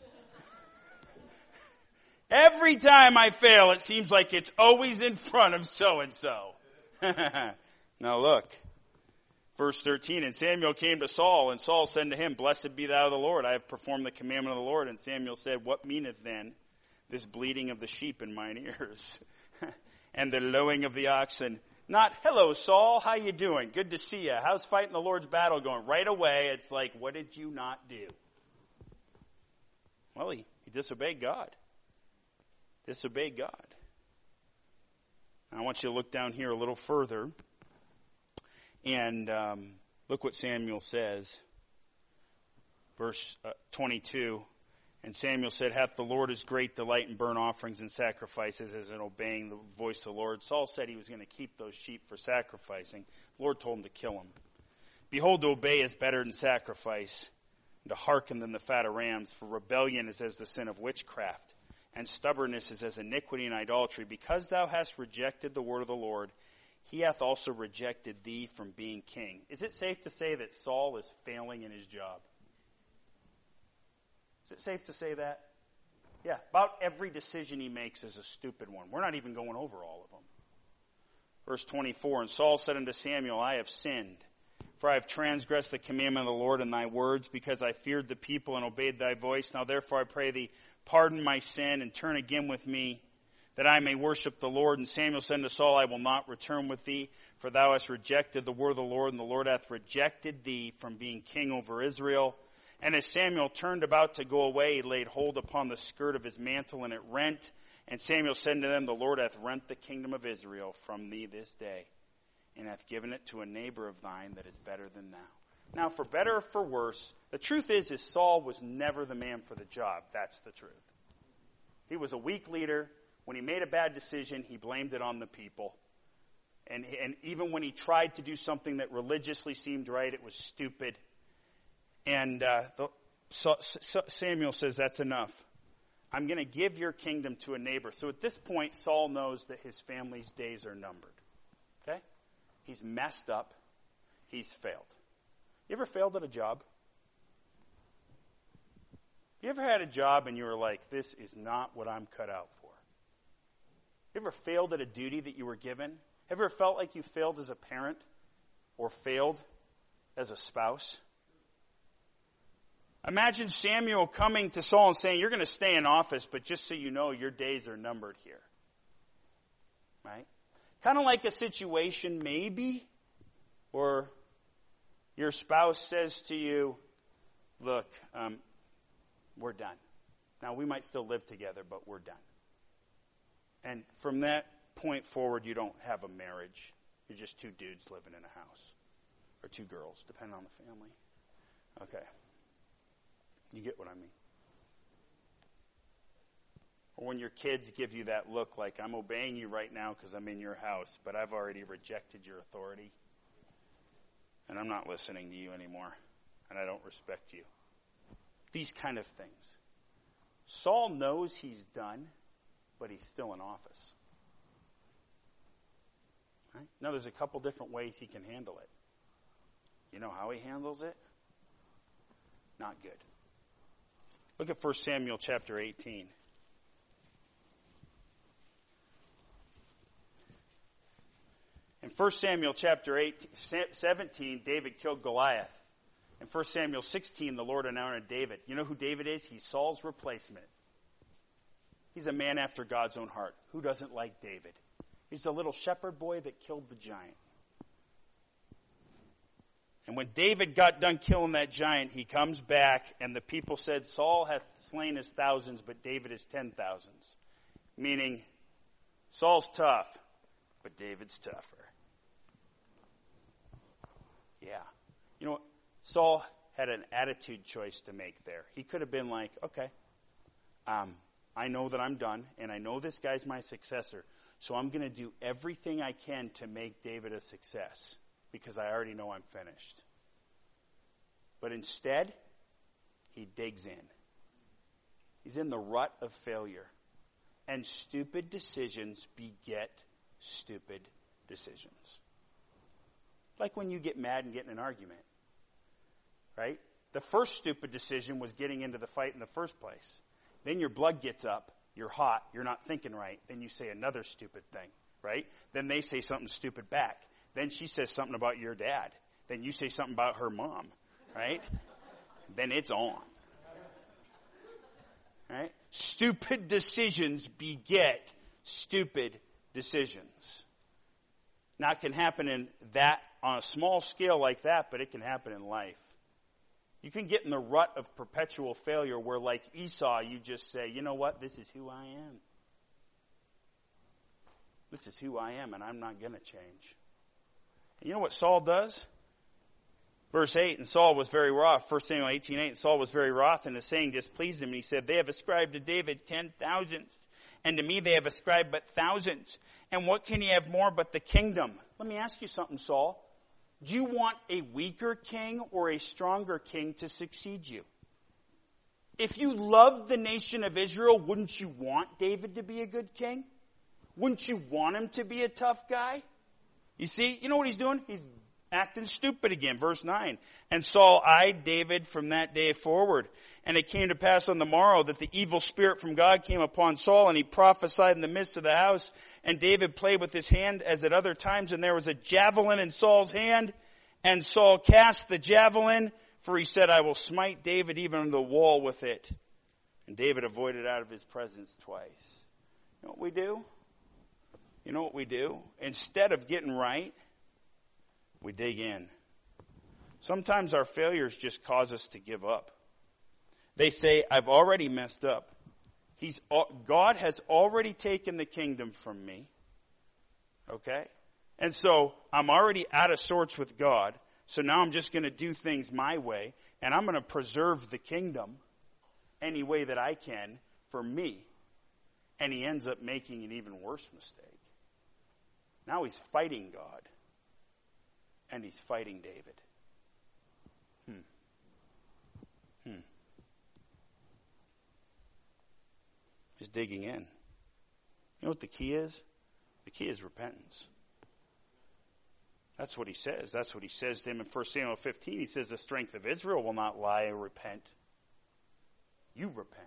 Every time I fail, it seems like it's always in front of so-and-so. Now look. Verse thirteen, and Samuel came to Saul, and Saul said to him, Blessed be thou the Lord, I have performed the commandment of the Lord. And Samuel said, What meaneth then this bleating of the sheep in mine ears, and the lowing of the oxen? Not, hello Saul, how you doing? Good to see you. How's fighting the Lord's battle going? Right away, it's like, what did you not do? Well, he, he disobeyed God. Disobeyed God. I want you to look down here a little further. And um, look what Samuel says. Verse uh, twenty-two. And Samuel said, Hath the Lord his great delight in burnt offerings and sacrifices as in obeying the voice of the Lord? Saul said he was going to keep those sheep for sacrificing. The Lord told him to kill them. Behold, to obey is better than sacrifice, and to hearken than the fat of rams. For rebellion is as the sin of witchcraft, and stubbornness is as iniquity and idolatry. Because thou hast rejected the word of the Lord, he hath also rejected thee from being king. Is it safe to say that Saul is failing in his job? Is it safe to say that? Yeah, about every decision he makes is a stupid one. We're not even going over all of them. Verse twenty-four, and Saul said unto Samuel, I have sinned, for I have transgressed the commandment of the Lord in thy words, because I feared the people and obeyed thy voice. Now therefore I pray thee, pardon my sin, and turn again with me, that I may worship the Lord. And Samuel said to Saul, I will not return with thee, for thou hast rejected the word of the Lord, and the Lord hath rejected thee from being king over Israel. And as Samuel turned about to go away, he laid hold upon the skirt of his mantle, and it rent. And Samuel said to them, The Lord hath rent the kingdom of Israel from thee this day, and hath given it to a neighbor of thine that is better than thou. Now, for better or for worse, the truth is, is Saul was never the man for the job. That's the truth. He was a weak leader. When he made a bad decision, he blamed it on the people. And, and even when he tried to do something that religiously seemed right, it was stupid. And uh, the, so, so Samuel says, that's enough. I'm going to give your kingdom to a neighbor. So at this point, Saul knows that his family's days are numbered. Okay? He's messed up. He's failed. You ever failed at a job? You ever had a job and you were like, this is not what I'm cut out for? You ever failed at a duty that you were given? Ever felt like you failed as a parent or failed as a spouse? Imagine Samuel coming to Saul and saying, you're going to stay in office, but just so you know, your days are numbered here. Right? Kind of like a situation maybe where your spouse says to you, look, um, we're done. Now, we might still live together, but we're done. And from that point forward, you don't have a marriage. You're just two dudes living in a house. Or two girls, depending on the family. Okay. You get what I mean. Or when your kids give you that look like, I'm obeying you right now because I'm in your house, but I've already rejected your authority. And I'm not listening to you anymore. And I don't respect you. These kind of things. Saul knows he's done, but he's still in office. Right? Now, there's a couple different ways he can handle it. You know how he handles it? Not good. Look at First Samuel chapter eighteen. In First Samuel chapter eighteen, seventeen, David killed Goliath. In First Samuel sixteen, the Lord anointed David. You know who David is? He's Saul's replacement. He's a man after God's own heart. Who doesn't like David? He's the little shepherd boy that killed the giant. And when David got done killing that giant, he comes back, and the people said, Saul hath slain his thousands, but David his ten thousands. Meaning, Saul's tough, but David's tougher. Yeah. You know what? Saul had an attitude choice to make there. He could have been like, okay, um, I know that I'm done, and I know this guy's my successor, so I'm going to do everything I can to make David a success, because I already know I'm finished. But instead, he digs in. He's in the rut of failure. And stupid decisions beget stupid decisions. Like when you get mad and get in an argument. Right? The first stupid decision was getting into the fight in the first place. Then your blood gets up. You're hot. You're not thinking right. Then you say another stupid thing. Right? Then they say something stupid back. Then she says something about your dad. Then you say something about her mom. Right? Then it's on. Right? Stupid decisions beget stupid decisions. Now, it can happen in that, on a small scale like that, but it can happen in life. You can get in the rut of perpetual failure where, like Esau, you just say, you know what, this is who I am. This is who I am, and I'm not going to change. And you know what Saul does? Verse eight, and Saul was very wroth. First Samuel eighteen eight, and Saul was very wroth, and the saying displeased him. And he said, they have ascribed to David ten thousands, and to me they have ascribed but thousands. And what can he have more but the kingdom? Let me ask you something, Saul. Do you want a weaker king or a stronger king to succeed you? If you love the nation of Israel, wouldn't you want David to be a good king? Wouldn't you want him to be a tough guy? You see, you know what he's doing? He's acting stupid again. Verse nine. And Saul eyed David from that day forward. And it came to pass on the morrow that the evil spirit from God came upon Saul, and he prophesied in the midst of the house. And David played with his hand as at other times, and there was a javelin in Saul's hand. And Saul cast the javelin, for he said, I will smite David even on the wall with it. And David avoided out of his presence twice. You know what we do? You know what we do? Instead of getting right, we dig in. Sometimes our failures just cause us to give up. They say, I've already messed up. He's God has already taken the kingdom from me. Okay? And so I'm already out of sorts with God. So now I'm just going to do things my way. And I'm going to preserve the kingdom any way that I can for me. And he ends up making an even worse mistake. Now he's fighting God. And he's fighting David. Hmm. Hmm. He's digging in. You know what the key is? The key is repentance. That's what he says. That's what he says to him in First Samuel fifteen. He says the strength of Israel will not lie or repent. You repent.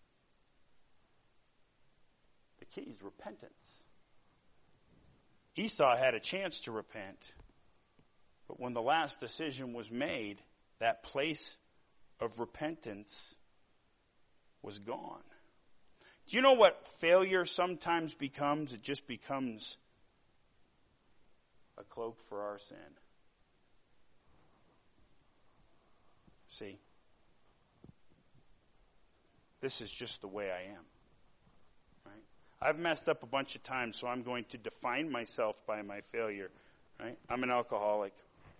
The key is repentance. Esau had a chance to repent. But when the last decision was made, that place of repentance was gone. Do you know what failure sometimes becomes? It just becomes a cloak for our sin. See, this is just the way I am. Right? I've messed up a bunch of times, so I'm going to define myself by my failure. Right? I'm an alcoholic.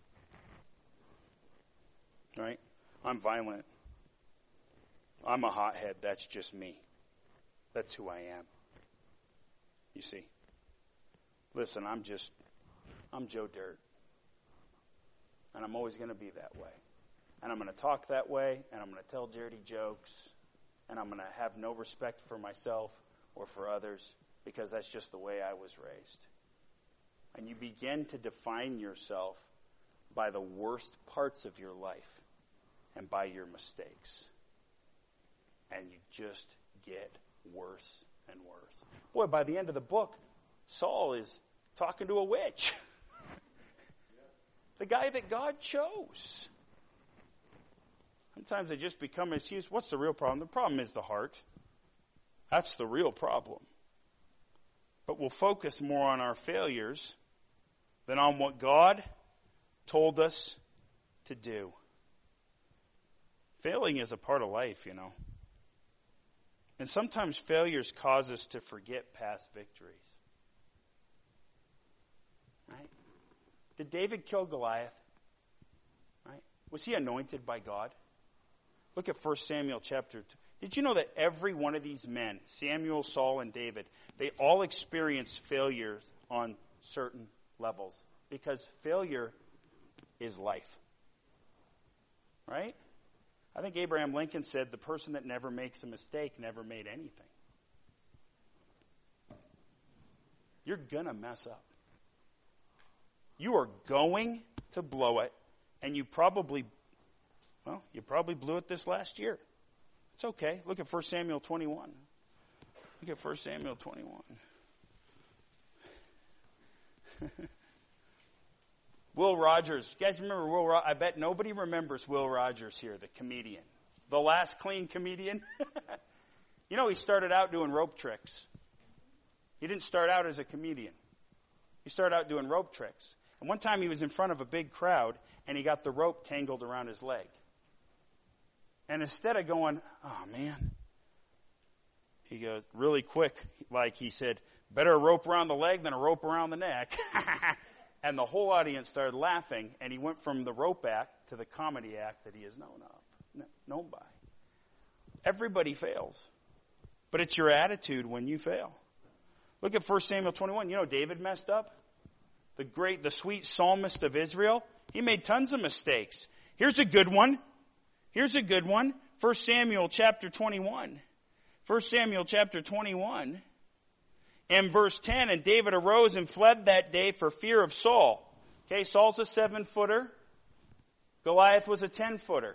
Right? I'm violent. I'm a hothead. That's just me. That's who I am. You see? Listen, I'm just, I'm Joe Dirt. And I'm always going to be that way. And I'm going to talk that way, and I'm going to tell dirty jokes, and I'm going to have no respect for myself or for others, because that's just the way I was raised. And you begin to define yourself by the worst parts of your life and by your mistakes. And you just get worse and worse. Boy, by the end of the book, Saul is talking to a witch. The guy that God chose. Sometimes they just become excuse. What's the real problem? The problem is the heart. That's the real problem. But we'll focus more on our failures than on what God told us to do. Failing is a part of life, you know. And sometimes failures cause us to forget past victories. Right? Did David kill Goliath? Right? Was he anointed by God? Look at First Samuel chapter two. Did you know that every one of these men, Samuel, Saul, and David, they all experienced failures on certain levels? Because failure is life. Right? I think Abraham Lincoln said the person that never makes a mistake never made anything. You're going to mess up. You are going to blow it, and you probably, well, you probably blew it this last year. It's okay. Look at First Samuel twenty-one. Look at First Samuel twenty-one. Will Rogers. You guys remember Will Rogers? I bet nobody remembers Will Rogers here, the comedian. The last clean comedian. You know, he started out doing rope tricks. He didn't start out as a comedian. He started out doing rope tricks. And one time he was in front of a big crowd, and he got the rope tangled around his leg. And instead of going, oh, man, he goes really quick, like he said, better a rope around the leg than a rope around the neck. And the whole audience started laughing, and he went from the rope act to the comedy act that he is known of, known by. Everybody fails. But it's your attitude when you fail. Look at First Samuel twenty-one. You know David messed up? The great, the sweet psalmist of Israel. He made tons of mistakes. Here's a good one. Here's a good one. First Samuel chapter twenty-one. First Samuel chapter twenty-one. And verse ten, and David arose and fled that day for fear of Saul. Okay, Saul's a seven-footer. Goliath was a ten-footer.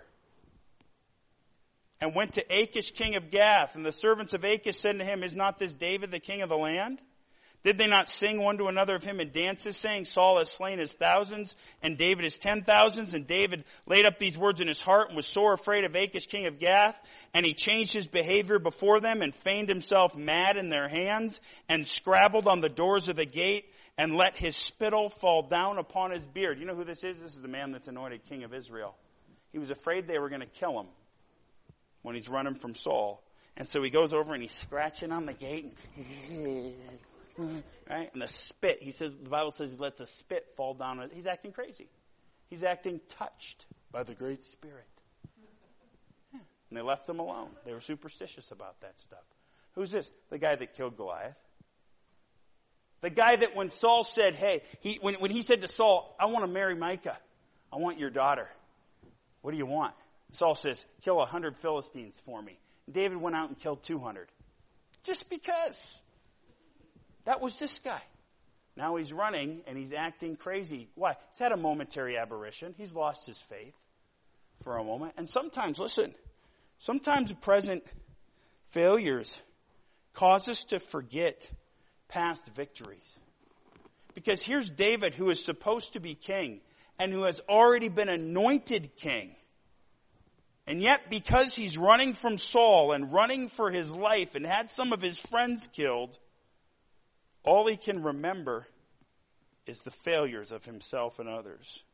And went to Achish, king of Gath. And the servants of Achish said to him, is not this David the king of the land? Did they not sing one to another of him in dances, saying, Saul has slain his thousands, and David his ten thousands? And David laid up these words in his heart, and was sore afraid of Achish, king of Gath. And he changed his behavior before them, and feigned himself mad in their hands, and scrabbled on the doors of the gate, and let his spittle fall down upon his beard. You know who this is? This is the man that's anointed king of Israel. He was afraid they were going to kill him when he's running from Saul. And so he goes over and he's scratching on the gate. And right? And the spit, he says, the Bible says he lets the spit fall down. He's acting crazy. He's acting touched by the Great Spirit. Yeah. And they left him alone. They were superstitious about that stuff. Who's this? The guy that killed Goliath. The guy that when Saul said, hey, he, when, when he said to Saul, I want to marry Micah. I want your daughter. What do you want? Saul says, kill a hundred Philistines for me. And David went out and killed two hundred. Just because. That was this guy. Now he's running and he's acting crazy. Why? He's had a momentary aberration. He's lost his faith for a moment. And sometimes, listen, sometimes present failures cause us to forget past victories. Because here's David, who is supposed to be king and who has already been anointed king. And yet, because he's running from Saul and running for his life and had some of his friends killed, all he can remember is the failures of himself and others.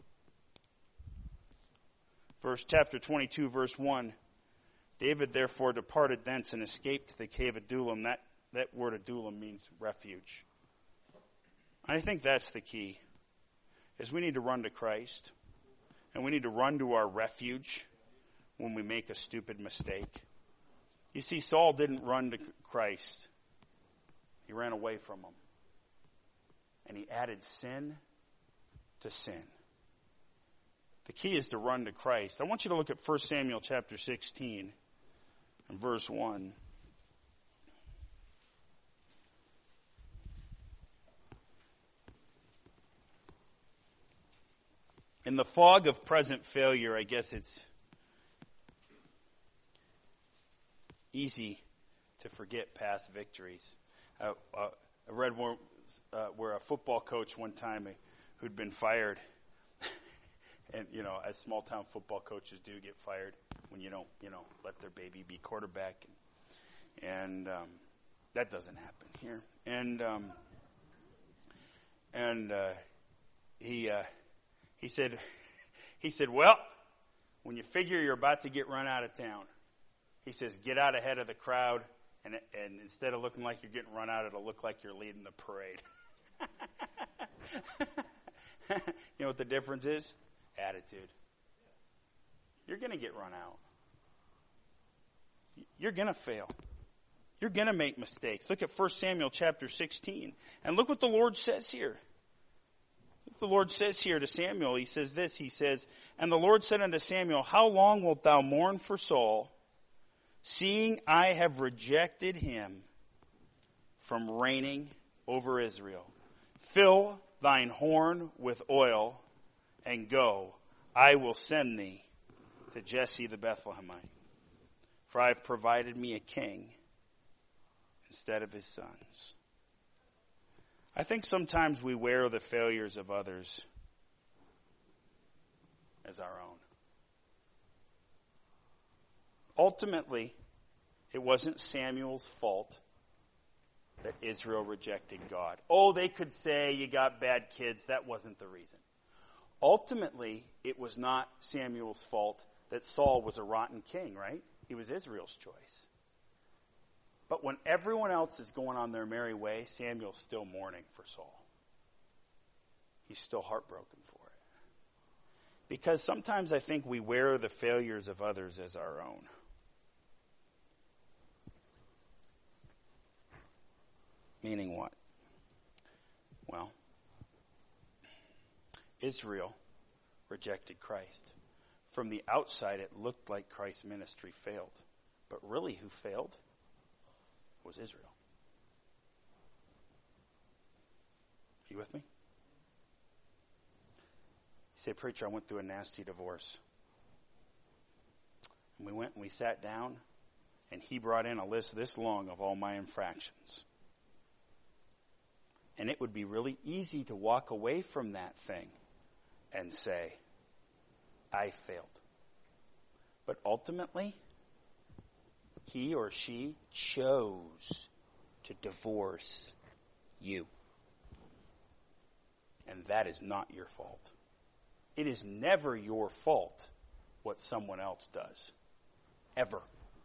Verse chapter twenty-two, verse one. David therefore departed thence and escaped to the cave of Adullam. That, that word Adullam means refuge. I think that's the key, is we need to run to Christ. And we need to run to our refuge when we make a stupid mistake. You see, Saul didn't run to Christ. He ran away from him. And he added sin to sin. The key is to run to Christ. I want you to look at First Samuel chapter sixteen and verse one. In the fog of present failure, I guess it's easy to forget past victories. Uh, uh, I read one, uh, where a football coach one time who'd been fired, and you know, as small town football coaches do get fired when you don't, you know, let their baby be quarterback, and, and um, that doesn't happen here. And um, and uh, he uh, he said he said, well, when you figure you're about to get run out of town, he says, get out ahead of the crowd. And, and instead of looking like you're getting run out, it'll look like you're leading the parade. You know what the difference is? Attitude. You're going to get run out. you're going to fail. You're going to make mistakes. Look at First Samuel chapter sixteen. And look what the Lord says here. Look what the Lord says here to Samuel. He says this. He says, and the Lord said unto Samuel, how long wilt thou mourn for Saul, seeing I have rejected him from reigning over Israel? Fill thine horn with oil, and go. I will send thee to Jesse the Bethlehemite. For I have provided me a king instead of his sons. I think sometimes we wear the failures of others as our own. Ultimately, it wasn't Samuel's fault that Israel rejected God. Oh, they could say you got bad kids. That wasn't the reason. Ultimately, it was not Samuel's fault that Saul was a rotten king, right? He was Israel's choice. But when everyone else is going on their merry way, Samuel's still mourning for Saul. He's still heartbroken for it. Because sometimes I think we wear the failures of others as our own. Meaning what? Well, Israel rejected Christ. From the outside, it looked like Christ's ministry failed. But really, who failed was Israel. You with me? You say, preacher, I went through a nasty divorce. And we went and we sat down, and he brought in a list this long of all my infractions. And it would be really easy to walk away from that thing and say, I failed. But ultimately, he or she chose to divorce you. And that is not your fault. It is never your fault what someone else does. Ever.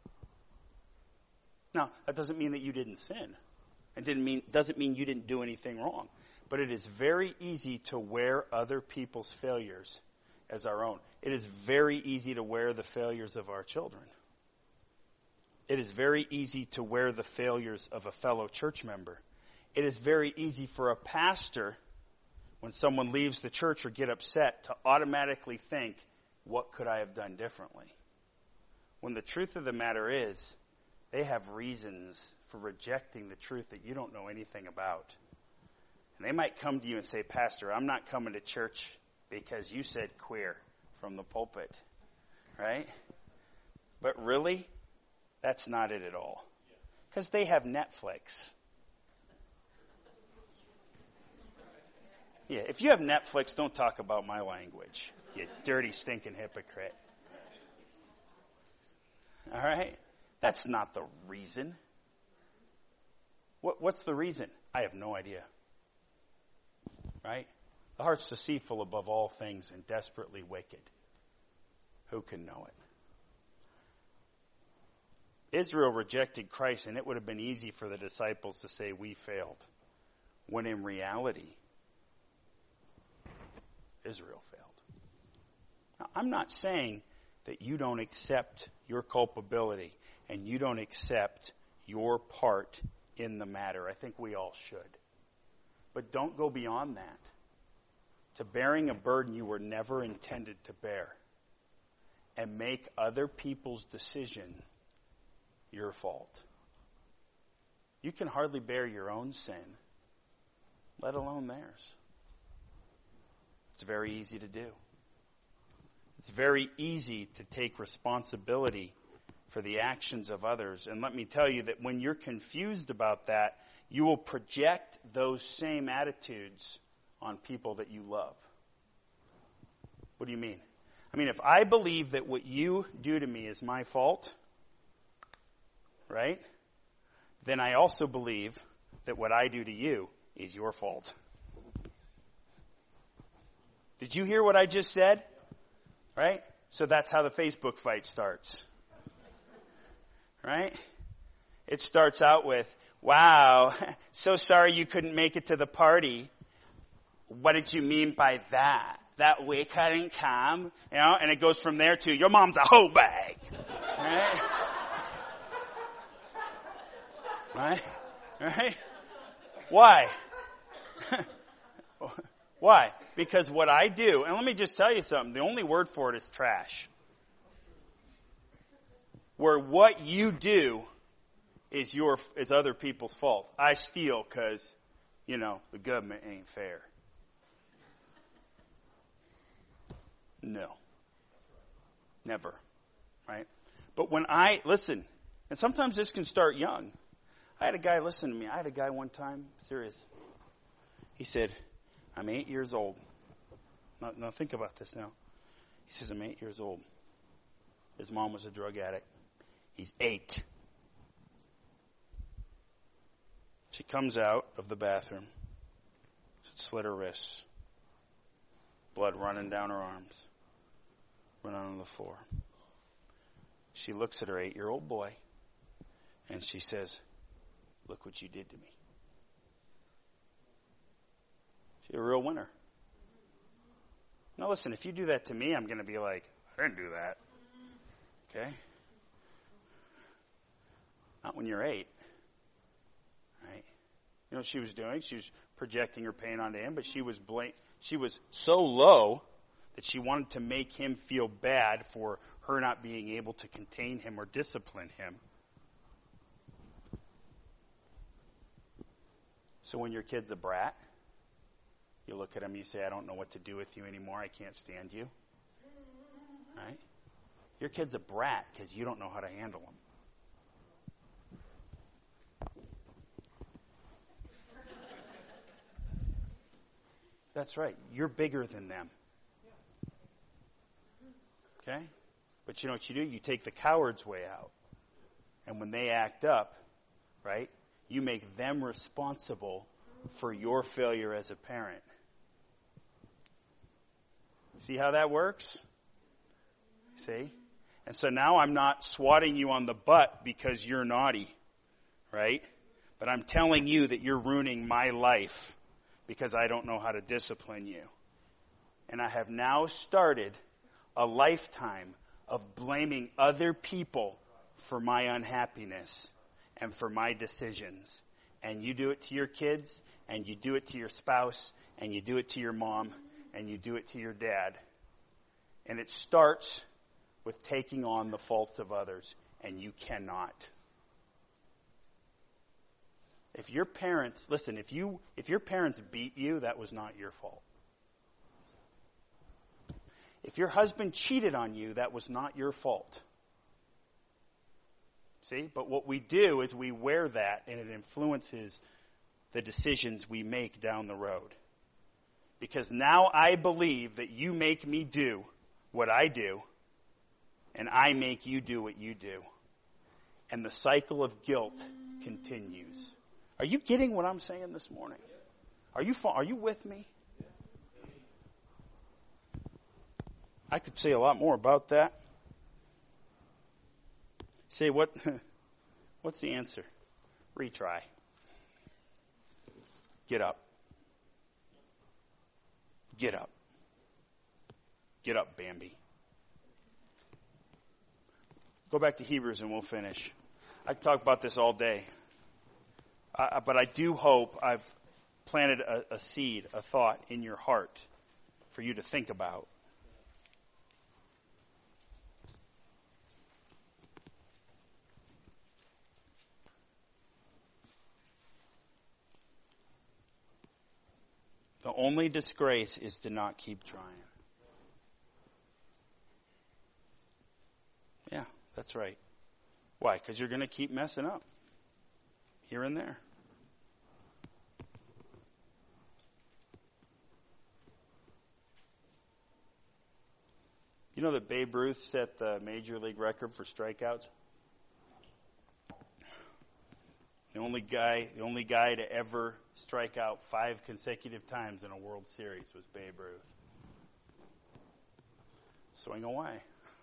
Now, that doesn't mean that you didn't sin. It didn't mean, doesn't mean you didn't do anything wrong. But it is very easy to wear other people's failures as our own. It is very easy to wear the failures of our children. It is very easy to wear the failures of a fellow church member. It is very easy for a pastor, when someone leaves the church or get upset, to automatically think, what could I have done differently? When the truth of the matter is, they have reasons for rejecting the truth that you don't know anything about. And they might come to you and say, Pastor, I'm not coming to church because you said queer from the pulpit. Right? But really, that's not it at all. Because they have Netflix. Yeah, if you have Netflix, don't talk about my language. You dirty, stinking hypocrite. All right? That's not the reason. What, what's the reason? I have no idea. Right? The heart's deceitful above all things and desperately wicked. Who can know it? Israel rejected Christ, and it would have been easy for the disciples to say, we failed. When in reality, Israel failed. Now, I'm not saying that you don't accept your culpability and you don't accept your part in the matter. I think we all should. But don't go beyond that to bearing a burden you were never intended to bear and make other people's decision your fault. You can hardly bear your own sin, let alone theirs. It's very easy to do. It's very easy to take responsibility for the actions of others. And let me tell you that when you're confused about that, you will project those same attitudes on people that you love. What do you mean? I mean, if I believe that what you do to me is my fault, right? Then I also believe that what I do to you is your fault. Did you hear what I just said? Right? So that's how the Facebook fight starts. Right? It starts out with, wow, so sorry you couldn't make it to the party. What did you mean by that? That we couldn't come? You know, and it goes from there to, your mom's a hoe bag. Right? Right? Right? Why? Why? Because what I do, and let me just tell you something, the only word for it is trash. Where what you do is your is other people's fault. I steal because, you know, the government ain't fair. No. Never. Right? But when I, listen, and sometimes this can start young. I had a guy, listen to me, I had a guy one time, serious. He said, I'm eight years old. Now, now think about this now. He says, I'm eight years old. His mom was a drug addict. He's eight. She comes out of the bathroom. She slit her wrists. Blood running down her arms. Running on the floor. She looks at her eight-year-old boy. And she says, look what you did to me. She's a real winner. Now listen, if you do that to me, I'm going to be like, I didn't do that. Okay? Not when you're eight. Right? You know what she was doing? She was projecting her pain onto him, but she was blank. She was so low that she wanted to make him feel bad for her not being able to contain him or discipline him. So when your kid's a brat, you look at him and you say, I don't know what to do with you anymore. I can't stand you. Right? Your kid's a brat because you don't know how to handle him. That's right. You're bigger than them. Okay? But you know what you do? You take the coward's way out. And when they act up, right, you make them responsible for your failure as a parent. See how that works? See? And so now I'm not swatting you on the butt because you're naughty, right? But I'm telling you that you're ruining my life because I don't know how to discipline you. And I have now started a lifetime of blaming other people for my unhappiness and for my decisions. And you do it to your kids, and you do it to your spouse, and you do it to your mom, and you do it to your dad. And it starts with taking on the faults of others, and you cannot. If your parents, listen, if you if your parents beat you, that was not your fault. If your husband cheated on you, that was not your fault. See? But what we do is we wear that, and it influences the decisions we make down the road. Because now I believe that you make me do what I do, and I make you do what you do. And the cycle of guilt continues. Are you getting what I'm saying this morning? Are you are you with me? I could say a lot more about that. Say what? What's the answer? Retry. Get up. Get up. Get up, Bambi. Go back to Hebrews and we'll finish. I could talk about this all day. Uh, but I do hope I've planted a, a seed, a thought in your heart for you to think about. The only disgrace is to not keep trying. Yeah, that's right. Why? Because you're going to keep messing up. Here and there. You know that Babe Ruth set the major league record for strikeouts? The only guy, the only guy to ever strike out five consecutive times in a World Series was Babe Ruth. Swing away.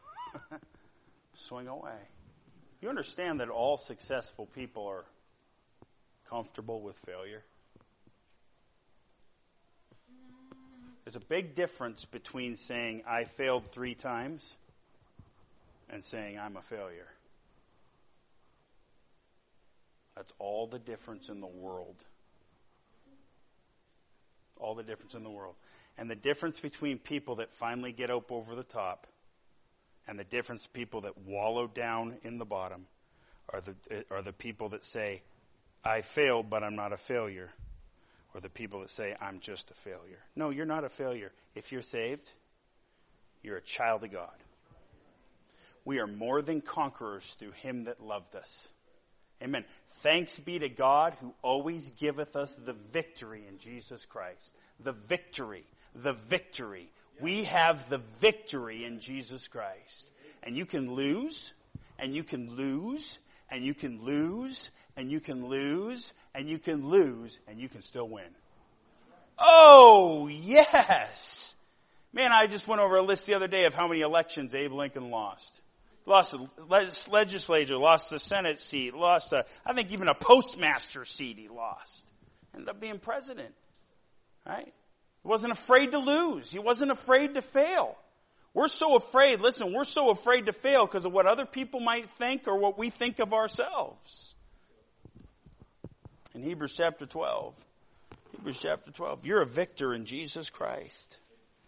Swing away. You understand that all successful people are comfortable with failure? There's a big difference between saying I failed three times and saying I'm a failure. That's all the difference in the world. All the difference in the world. And the difference between people that finally get up over the top and the difference people that wallow down in the bottom are the are the people that say, I failed, but I'm not a failure. Or the people that say, I'm just a failure. No, you're not a failure. If you're saved, you're a child of God. We are more than conquerors through him that loved us. Amen. Thanks be to God who always giveth us the victory in Jesus Christ. The victory. The victory. We have the victory in Jesus Christ. And you can lose, and you can lose, and you can lose, and you can lose, and you can lose, and you can still win. Oh, yes! Man, I just went over a list the other day of how many elections Abe Lincoln lost. Lost a legislature, lost a Senate seat, lost a, I think even a postmaster seat he lost. Ended up being president. Right? He wasn't afraid to lose. He wasn't afraid to fail. We're so afraid, listen, we're so afraid to fail because of what other people might think or what we think of ourselves. In Hebrews chapter twelve, Hebrews chapter twelve, you're a victor in Jesus Christ.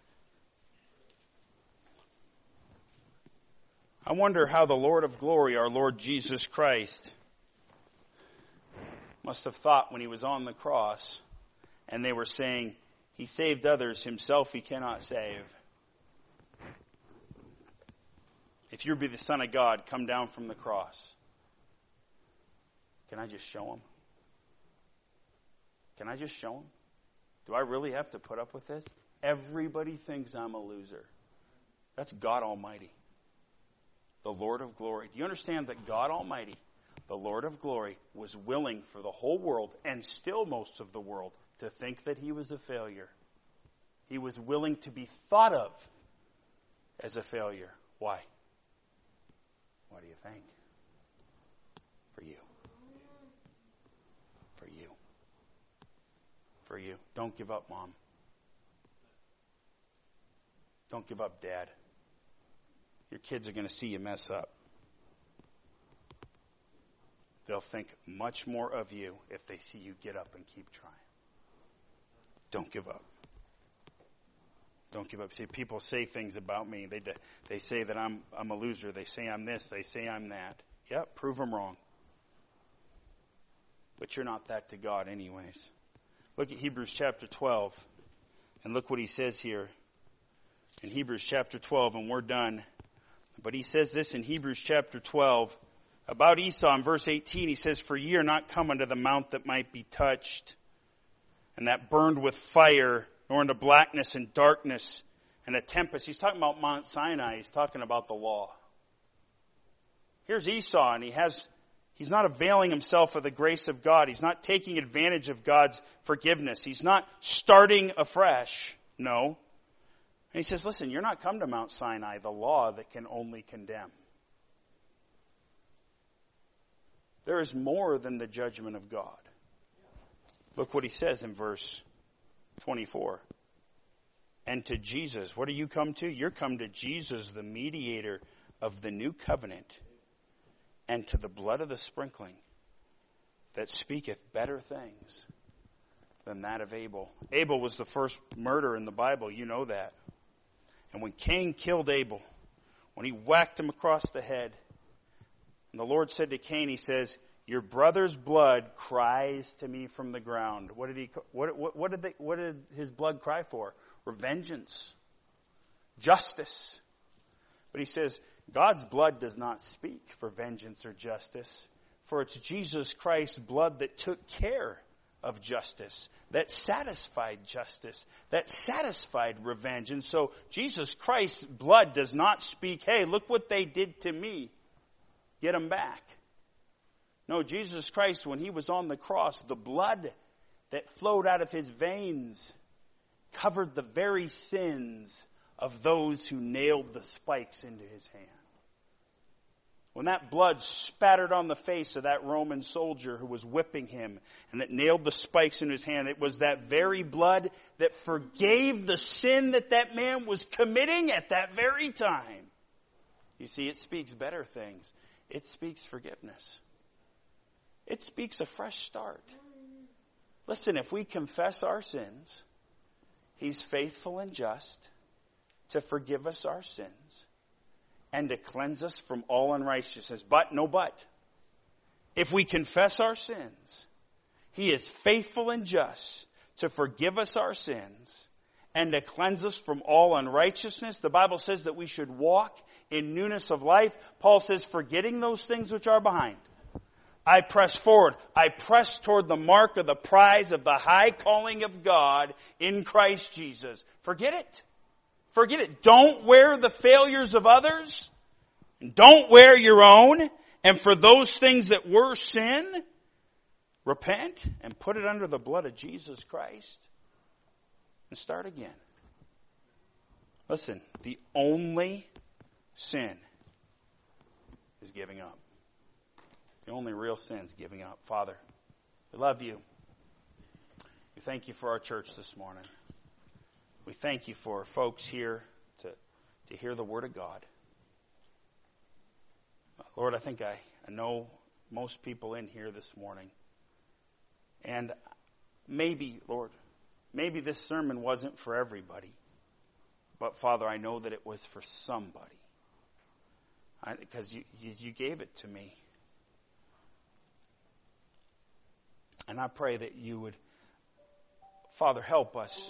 I wonder how the Lord of glory, our Lord Jesus Christ, must have thought when he was on the cross and they were saying, he saved others, himself he cannot save. If you be the Son of God, come down from the cross. Can I just show him? Can I just show him? Do I really have to put up with this? Everybody thinks I'm a loser. That's God Almighty. The Lord of glory. Do you understand that God Almighty, the Lord of glory, was willing for the whole world, and still most of the world, to think that he was a failure? He was willing to be thought of as a failure. Why? What do you think? For you. For you. For you. Don't give up, Mom. Don't give up, Dad. Your kids are going to see you mess up. They'll think much more of you if they see you get up and keep trying. Don't give up. Don't give up. See, people say things about me. They they say that I'm I'm a loser. They say I'm this. They say I'm that. Yep, prove them wrong. But you're not that to God anyways. Look at Hebrews chapter twelve, and look what he says here. In Hebrews chapter twelve, and we're done. But he says this in Hebrews chapter twelve about Esau in verse eighteen. He says, for ye are not come unto the mount that might be touched, and that burned with fire, nor into blackness and darkness and a tempest. He's talking about Mount Sinai. He's talking about the law. Here's Esau, and he has, he's not availing himself of the grace of God. He's not taking advantage of God's forgiveness. He's not starting afresh. No. And he says, listen, you're not come to Mount Sinai, the law that can only condemn. There is more than the judgment of God. Look what he says in verse twenty-four. And to Jesus, what do you come to? You're come to Jesus, the mediator of the new covenant, and to the blood of the sprinkling that speaketh better things than that of Abel. Abel was the first murder in the Bible. You know that. And when Cain killed Abel, when he whacked him across the head, and the Lord said to Cain, he says, your brother's blood cries to me from the ground. What did he? What, what, what did they? What did his blood cry for? Revengeance, justice. But he says God's blood does not speak for vengeance or justice, for it's Jesus Christ's blood that took care of justice, that satisfied justice, that satisfied revenge. And so Jesus Christ's blood does not speak, hey, look what they did to me. Get them back. No, Jesus Christ, when he was on the cross, the blood that flowed out of his veins covered the very sins of those who nailed the spikes into his hand. When that blood spattered on the face of that Roman soldier who was whipping him and that nailed the spikes in his hand, it was that very blood that forgave the sin that that man was committing at that very time. You see, it speaks better things. It speaks forgiveness. It speaks a fresh start. Listen, if we confess our sins, He's faithful and just to forgive us our sins and to cleanse us from all unrighteousness. But, no but. If we confess our sins, He is faithful and just to forgive us our sins and to cleanse us from all unrighteousness. The Bible says that we should walk in newness of life. Paul says, forgetting those things which are behind, I press forward. I press toward the mark of the prize of the high calling of God in Christ Jesus. Forget it. Forget it. Don't wear the failures of others. And don't wear your own. And for those things that were sin, repent and put it under the blood of Jesus Christ and start again. Listen, the only sin is giving up. The only real sin is giving up. Father, we love you. We thank you for our church this morning. We thank you for folks here to, to hear the Word of God. Lord, I think I, I know most people in here this morning. And maybe, Lord, maybe this sermon wasn't for everybody. But Father, I know that it was for somebody. Because you, you, you gave it to me. And I pray that you would, Father, help us.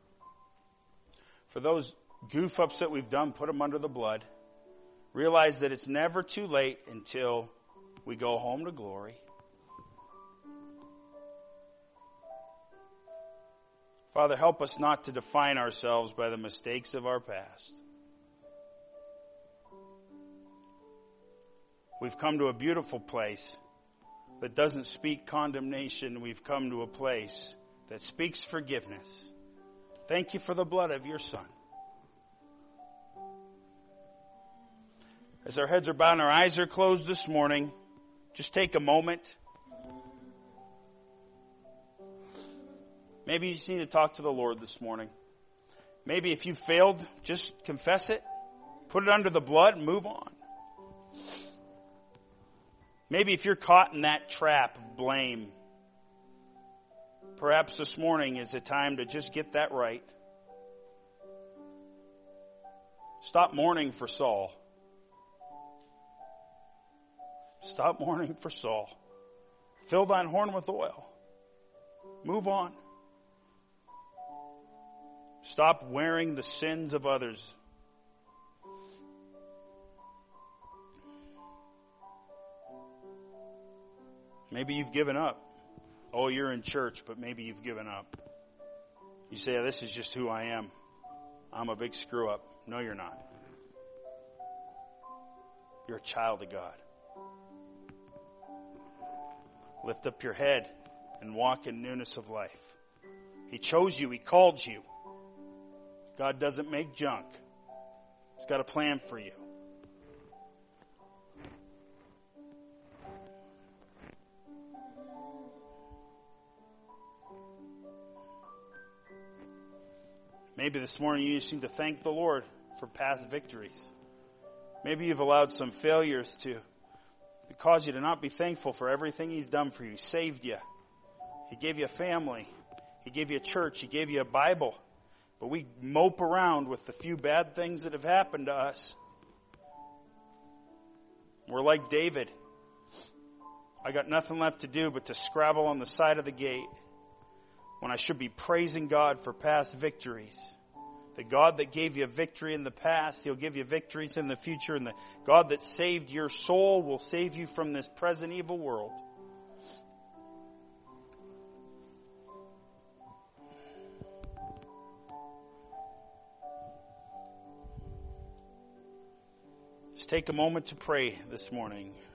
For those goof-ups that we've done, put them under the blood. Realize that it's never too late until we go home to glory. Father, help us not to define ourselves by the mistakes of our past. We've come to a beautiful place that doesn't speak condemnation. We've come to a place that speaks forgiveness. Thank you for the blood of your Son. As our heads are bowed and our eyes are closed this morning, just take a moment. Maybe you just need to talk to the Lord this morning. Maybe if you failed, just confess it. Put it under the blood and move on. Maybe if you're caught in that trap of blame, perhaps this morning is a time to just get that right. Stop mourning for Saul. Stop mourning for Saul. Fill thine horn with oil. Move on. Stop wearing the sins of others. Maybe you've given up. Oh, you're in church, but maybe you've given up. You say, oh, this is just who I am. I'm a big screw up. No, you're not. You're a child of God. Lift up your head and walk in newness of life. He chose you. He called you. God doesn't make junk. He's got a plan for you. Maybe this morning you just need to thank the Lord for past victories. Maybe you've allowed some failures to cause you to not be thankful for everything He's done for you. He saved you. He gave you a family. He gave you a church. He gave you a Bible. But we mope around with the few bad things that have happened to us. We're like David. I got nothing left to do but to scrabble on the side of the gate when I should be praising God for past victories. The God that gave you a victory in the past, He'll give you victories in the future. And the God that saved your soul will save you from this present evil world. Just take a moment to pray this morning.